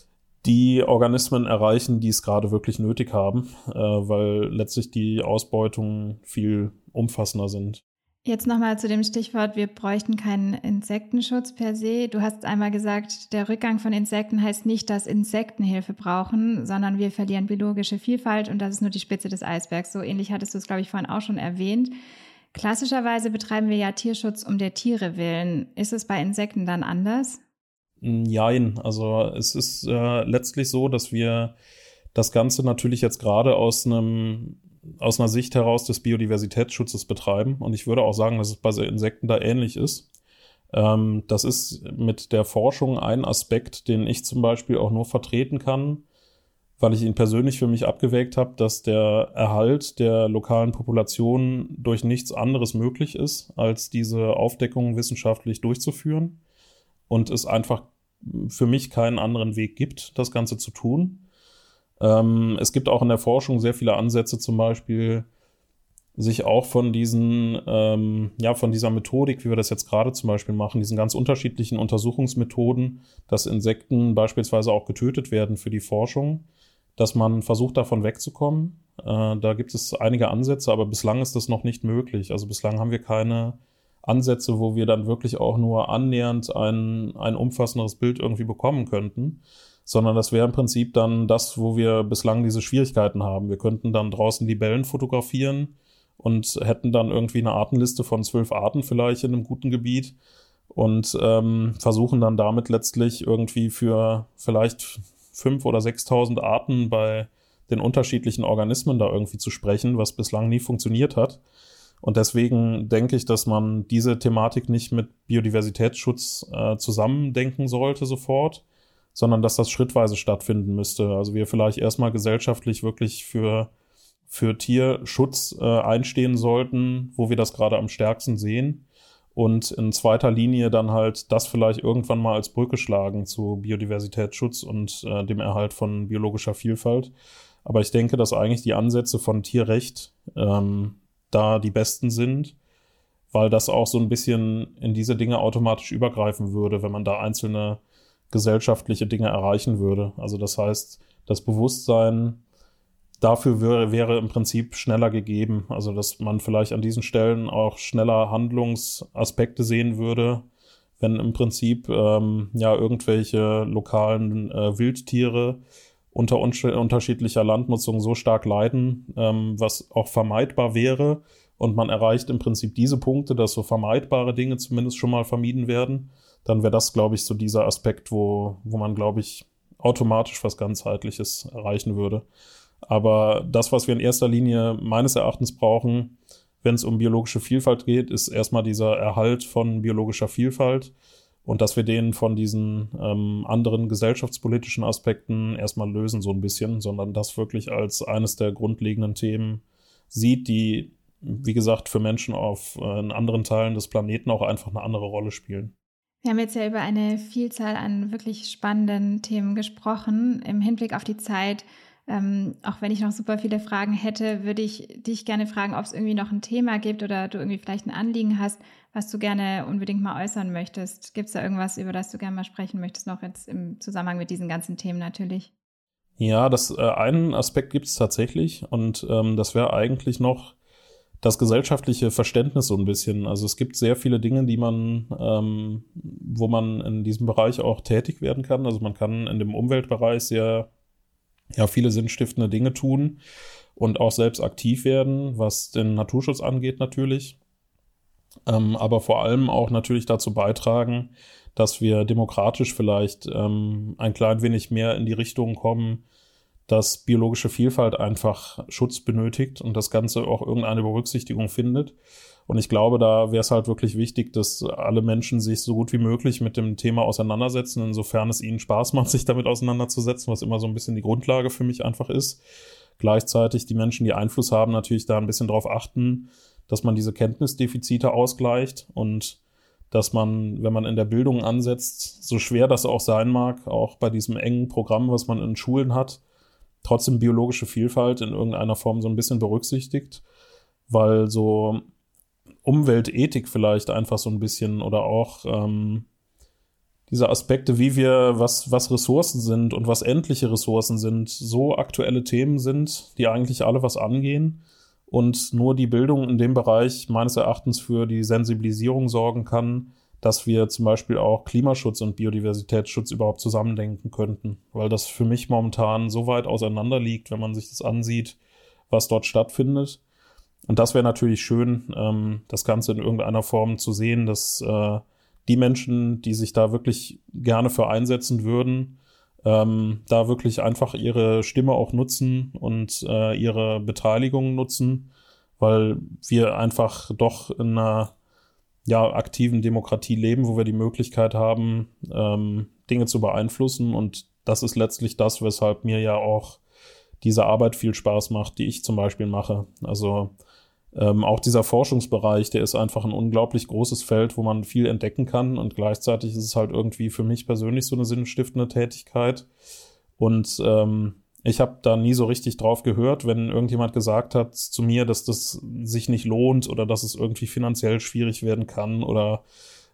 die Organismen erreichen, die es gerade wirklich nötig haben, weil letztlich die Ausbeutungen viel umfassender sind. Jetzt nochmal zu dem Stichwort, wir bräuchten keinen Insektenschutz per se. Du hast einmal gesagt, der Rückgang von Insekten heißt nicht, dass Insekten Hilfe brauchen, sondern wir verlieren biologische Vielfalt und das ist nur die Spitze des Eisbergs. So ähnlich hattest du es, glaube ich, vorhin auch schon erwähnt. Klassischerweise betreiben wir ja Tierschutz um der Tiere willen. Ist es bei Insekten dann anders? Nein, also es ist letztlich so, dass wir das Ganze natürlich jetzt gerade aus einer Sicht heraus des Biodiversitätsschutzes betreiben. Und ich würde auch sagen, dass es bei Insekten da ähnlich ist. Das ist mit der Forschung ein Aspekt, den ich zum Beispiel auch nur vertreten kann, weil ich ihn persönlich für mich abgewägt habe, dass der Erhalt der lokalen Population durch nichts anderes möglich ist, als diese Aufdeckung wissenschaftlich durchzuführen. Und es einfach für mich keinen anderen Weg gibt, das Ganze zu tun. Es gibt auch in der Forschung sehr viele Ansätze, zum Beispiel sich auch von von dieser Methodik, wie wir das jetzt gerade zum Beispiel machen, diesen ganz unterschiedlichen Untersuchungsmethoden, dass Insekten beispielsweise auch getötet werden für die Forschung, dass man versucht, davon wegzukommen. Da gibt es einige Ansätze, aber bislang ist das noch nicht möglich. Also bislang haben wir keine Ansätze, wo wir dann wirklich auch nur annähernd ein umfassenderes Bild irgendwie bekommen könnten, sondern das wäre im Prinzip dann das, wo wir bislang diese Schwierigkeiten haben. Wir könnten dann draußen Libellen fotografieren und hätten dann irgendwie eine Artenliste von 12 Arten vielleicht in einem guten Gebiet und versuchen dann damit letztlich irgendwie für vielleicht 5.000 oder 6.000 Arten bei den unterschiedlichen Organismen da irgendwie zu sprechen, was bislang nie funktioniert hat. Und deswegen denke ich, dass man diese Thematik nicht mit Biodiversitätsschutz zusammendenken sollte sofort, sondern dass das schrittweise stattfinden müsste. Also wir vielleicht erstmal gesellschaftlich wirklich für Tierschutz einstehen sollten, wo wir das gerade am stärksten sehen. Und in zweiter Linie dann halt das vielleicht irgendwann mal als Brücke schlagen zu Biodiversitätsschutz und dem Erhalt von biologischer Vielfalt. Aber ich denke, dass eigentlich die Ansätze von Tierrecht da die besten sind, weil das auch so ein bisschen in diese Dinge automatisch übergreifen würde, wenn man da einzelne gesellschaftliche Dinge erreichen würde. Also das heißt, das Bewusstsein dafür wäre im Prinzip schneller gegeben. Also dass man vielleicht an diesen Stellen auch schneller Handlungsaspekte sehen würde, wenn im Prinzip irgendwelche lokalen Wildtiere unter unterschiedlicher Landnutzung so stark leiden, was auch vermeidbar wäre. Und man erreicht im Prinzip diese Punkte, dass so vermeidbare Dinge zumindest schon mal vermieden werden. Dann wäre das, glaube ich, so dieser Aspekt, wo man, glaube ich, automatisch was Ganzheitliches erreichen würde. Aber das, was wir in erster Linie meines Erachtens brauchen, wenn es um biologische Vielfalt geht, ist erstmal dieser Erhalt von biologischer Vielfalt. Und dass wir den von diesen anderen gesellschaftspolitischen Aspekten erstmal lösen so ein bisschen, sondern das wirklich als eines der grundlegenden Themen sieht, die, wie gesagt, für Menschen in anderen Teilen des Planeten auch einfach eine andere Rolle spielen. Wir haben jetzt ja über eine Vielzahl an wirklich spannenden Themen gesprochen. Im Hinblick auf die Zeit, auch wenn ich noch super viele Fragen hätte, würde ich dich gerne fragen, ob es irgendwie noch ein Thema gibt oder du irgendwie vielleicht ein Anliegen hast, was du gerne unbedingt mal äußern möchtest. Gibt es da irgendwas, über das du gerne mal sprechen möchtest, noch jetzt im Zusammenhang mit diesen ganzen Themen natürlich? Ja, einen Aspekt gibt es tatsächlich und das wäre eigentlich noch das gesellschaftliche Verständnis so ein bisschen. Also es gibt sehr viele Dinge, wo man in diesem Bereich auch tätig werden kann. Also man kann in dem Umweltbereich viele sinnstiftende Dinge tun und auch selbst aktiv werden, was den Naturschutz angeht natürlich. Aber vor allem auch natürlich dazu beitragen, dass wir demokratisch vielleicht ein klein wenig mehr in die Richtung kommen, dass biologische Vielfalt einfach Schutz benötigt und das Ganze auch irgendeine Berücksichtigung findet. Und ich glaube, da wäre es halt wirklich wichtig, dass alle Menschen sich so gut wie möglich mit dem Thema auseinandersetzen, insofern es ihnen Spaß macht, sich damit auseinanderzusetzen, was immer so ein bisschen die Grundlage für mich einfach ist. Gleichzeitig die Menschen, die Einfluss haben, natürlich da ein bisschen drauf achten, dass man diese Kenntnisdefizite ausgleicht und dass man, wenn man in der Bildung ansetzt, so schwer das auch sein mag, auch bei diesem engen Programm, was man in Schulen hat, trotzdem biologische Vielfalt in irgendeiner Form so ein bisschen berücksichtigt, weil so Umweltethik vielleicht einfach so ein bisschen oder auch diese Aspekte, was Ressourcen sind und was endliche Ressourcen sind, so aktuelle Themen sind, die eigentlich alle was angehen und nur die Bildung in dem Bereich meines Erachtens für die Sensibilisierung sorgen kann, dass wir zum Beispiel auch Klimaschutz und Biodiversitätsschutz überhaupt zusammendenken könnten, weil das für mich momentan so weit auseinander liegt, wenn man sich das ansieht, was dort stattfindet. Und das wäre natürlich schön, das Ganze in irgendeiner Form zu sehen, dass die Menschen, die sich da wirklich gerne für einsetzen würden, da wirklich einfach ihre Stimme auch nutzen und ihre Beteiligung nutzen, weil wir einfach doch in einer aktiven Demokratie leben, wo wir die Möglichkeit haben, Dinge zu beeinflussen. Und das ist letztlich das, weshalb mir ja auch diese Arbeit viel Spaß macht, die ich zum Beispiel mache. Also auch dieser Forschungsbereich, der ist einfach ein unglaublich großes Feld, wo man viel entdecken kann. Und gleichzeitig ist es halt irgendwie für mich persönlich so eine sinnstiftende Tätigkeit. Und ich habe da nie so richtig drauf gehört, wenn irgendjemand gesagt hat zu mir, dass das sich nicht lohnt oder dass es irgendwie finanziell schwierig werden kann oder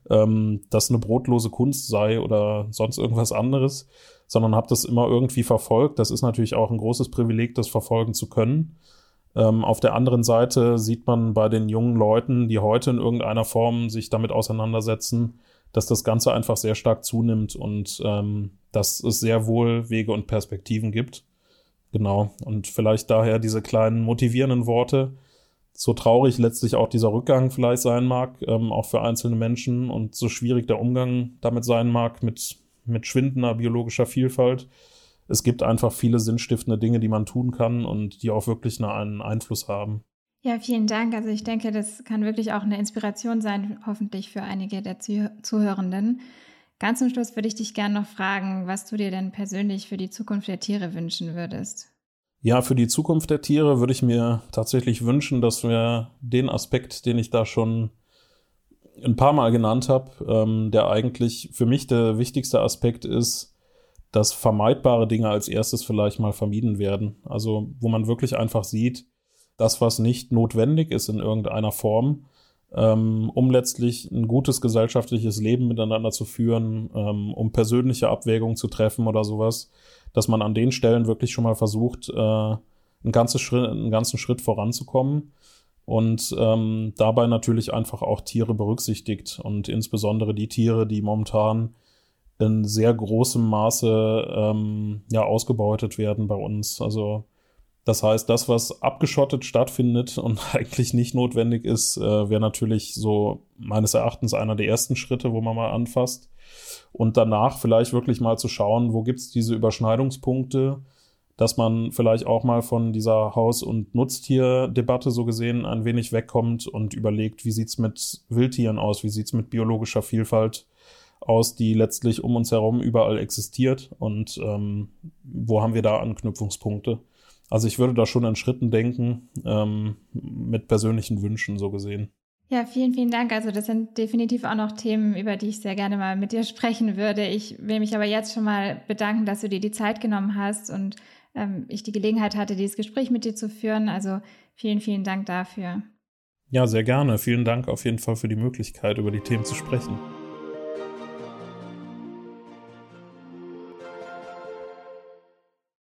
dass eine brotlose Kunst sei oder sonst irgendwas anderes, sondern habe das immer irgendwie verfolgt. Das ist natürlich auch ein großes Privileg, das verfolgen zu können. Auf der anderen Seite sieht man bei den jungen Leuten, die heute in irgendeiner Form sich damit auseinandersetzen, dass das Ganze einfach sehr stark zunimmt und dass es sehr wohl Wege und Perspektiven gibt. Genau, und vielleicht daher diese kleinen motivierenden Worte, so traurig letztlich auch dieser Rückgang vielleicht sein mag, auch für einzelne Menschen und so schwierig der Umgang damit sein mag mit schwindender biologischer Vielfalt. Es gibt einfach viele sinnstiftende Dinge, die man tun kann und die auch wirklich einen Einfluss haben. Ja, vielen Dank. Also ich denke, das kann wirklich auch eine Inspiration sein, hoffentlich für einige der Zuhörenden. Ganz zum Schluss würde ich dich gerne noch fragen, was du dir denn persönlich für die Zukunft der Tiere wünschen würdest. Ja, für die Zukunft der Tiere würde ich mir tatsächlich wünschen, dass wir den Aspekt, den ich da schon ein paar Mal genannt habe, der eigentlich für mich der wichtigste Aspekt ist, dass vermeidbare Dinge als erstes vielleicht mal vermieden werden. Also wo man wirklich einfach sieht, das, was nicht notwendig ist in irgendeiner Form, um letztlich ein gutes gesellschaftliches Leben miteinander zu führen, um persönliche Abwägungen zu treffen oder sowas, dass man an den Stellen wirklich schon mal versucht, einen ganzen Schritt voranzukommen und dabei natürlich einfach auch Tiere berücksichtigt und insbesondere die Tiere, die momentan in sehr großem Maße ausgebeutet werden bei uns. Also das heißt, das, was abgeschottet stattfindet und eigentlich nicht notwendig ist, wäre natürlich so meines Erachtens einer der ersten Schritte, wo man mal anfasst. Und danach vielleicht wirklich mal zu schauen, wo gibt's diese Überschneidungspunkte, dass man vielleicht auch mal von dieser Haus- und Nutztierdebatte so gesehen ein wenig wegkommt und überlegt, wie sieht's mit Wildtieren aus, wie sieht's mit biologischer Vielfalt aus, die letztlich um uns herum überall existiert und wo haben wir da Anknüpfungspunkte? Also ich würde da schon in Schritten denken, mit persönlichen Wünschen so gesehen. Ja, vielen, vielen Dank. Also das sind definitiv auch noch Themen, über die ich sehr gerne mal mit dir sprechen würde. Ich will mich aber jetzt schon mal bedanken, dass du dir die Zeit genommen hast und ich die Gelegenheit hatte, dieses Gespräch mit dir zu führen. Also vielen, vielen Dank dafür. Ja, sehr gerne. Vielen Dank auf jeden Fall für die Möglichkeit, über die Themen zu sprechen.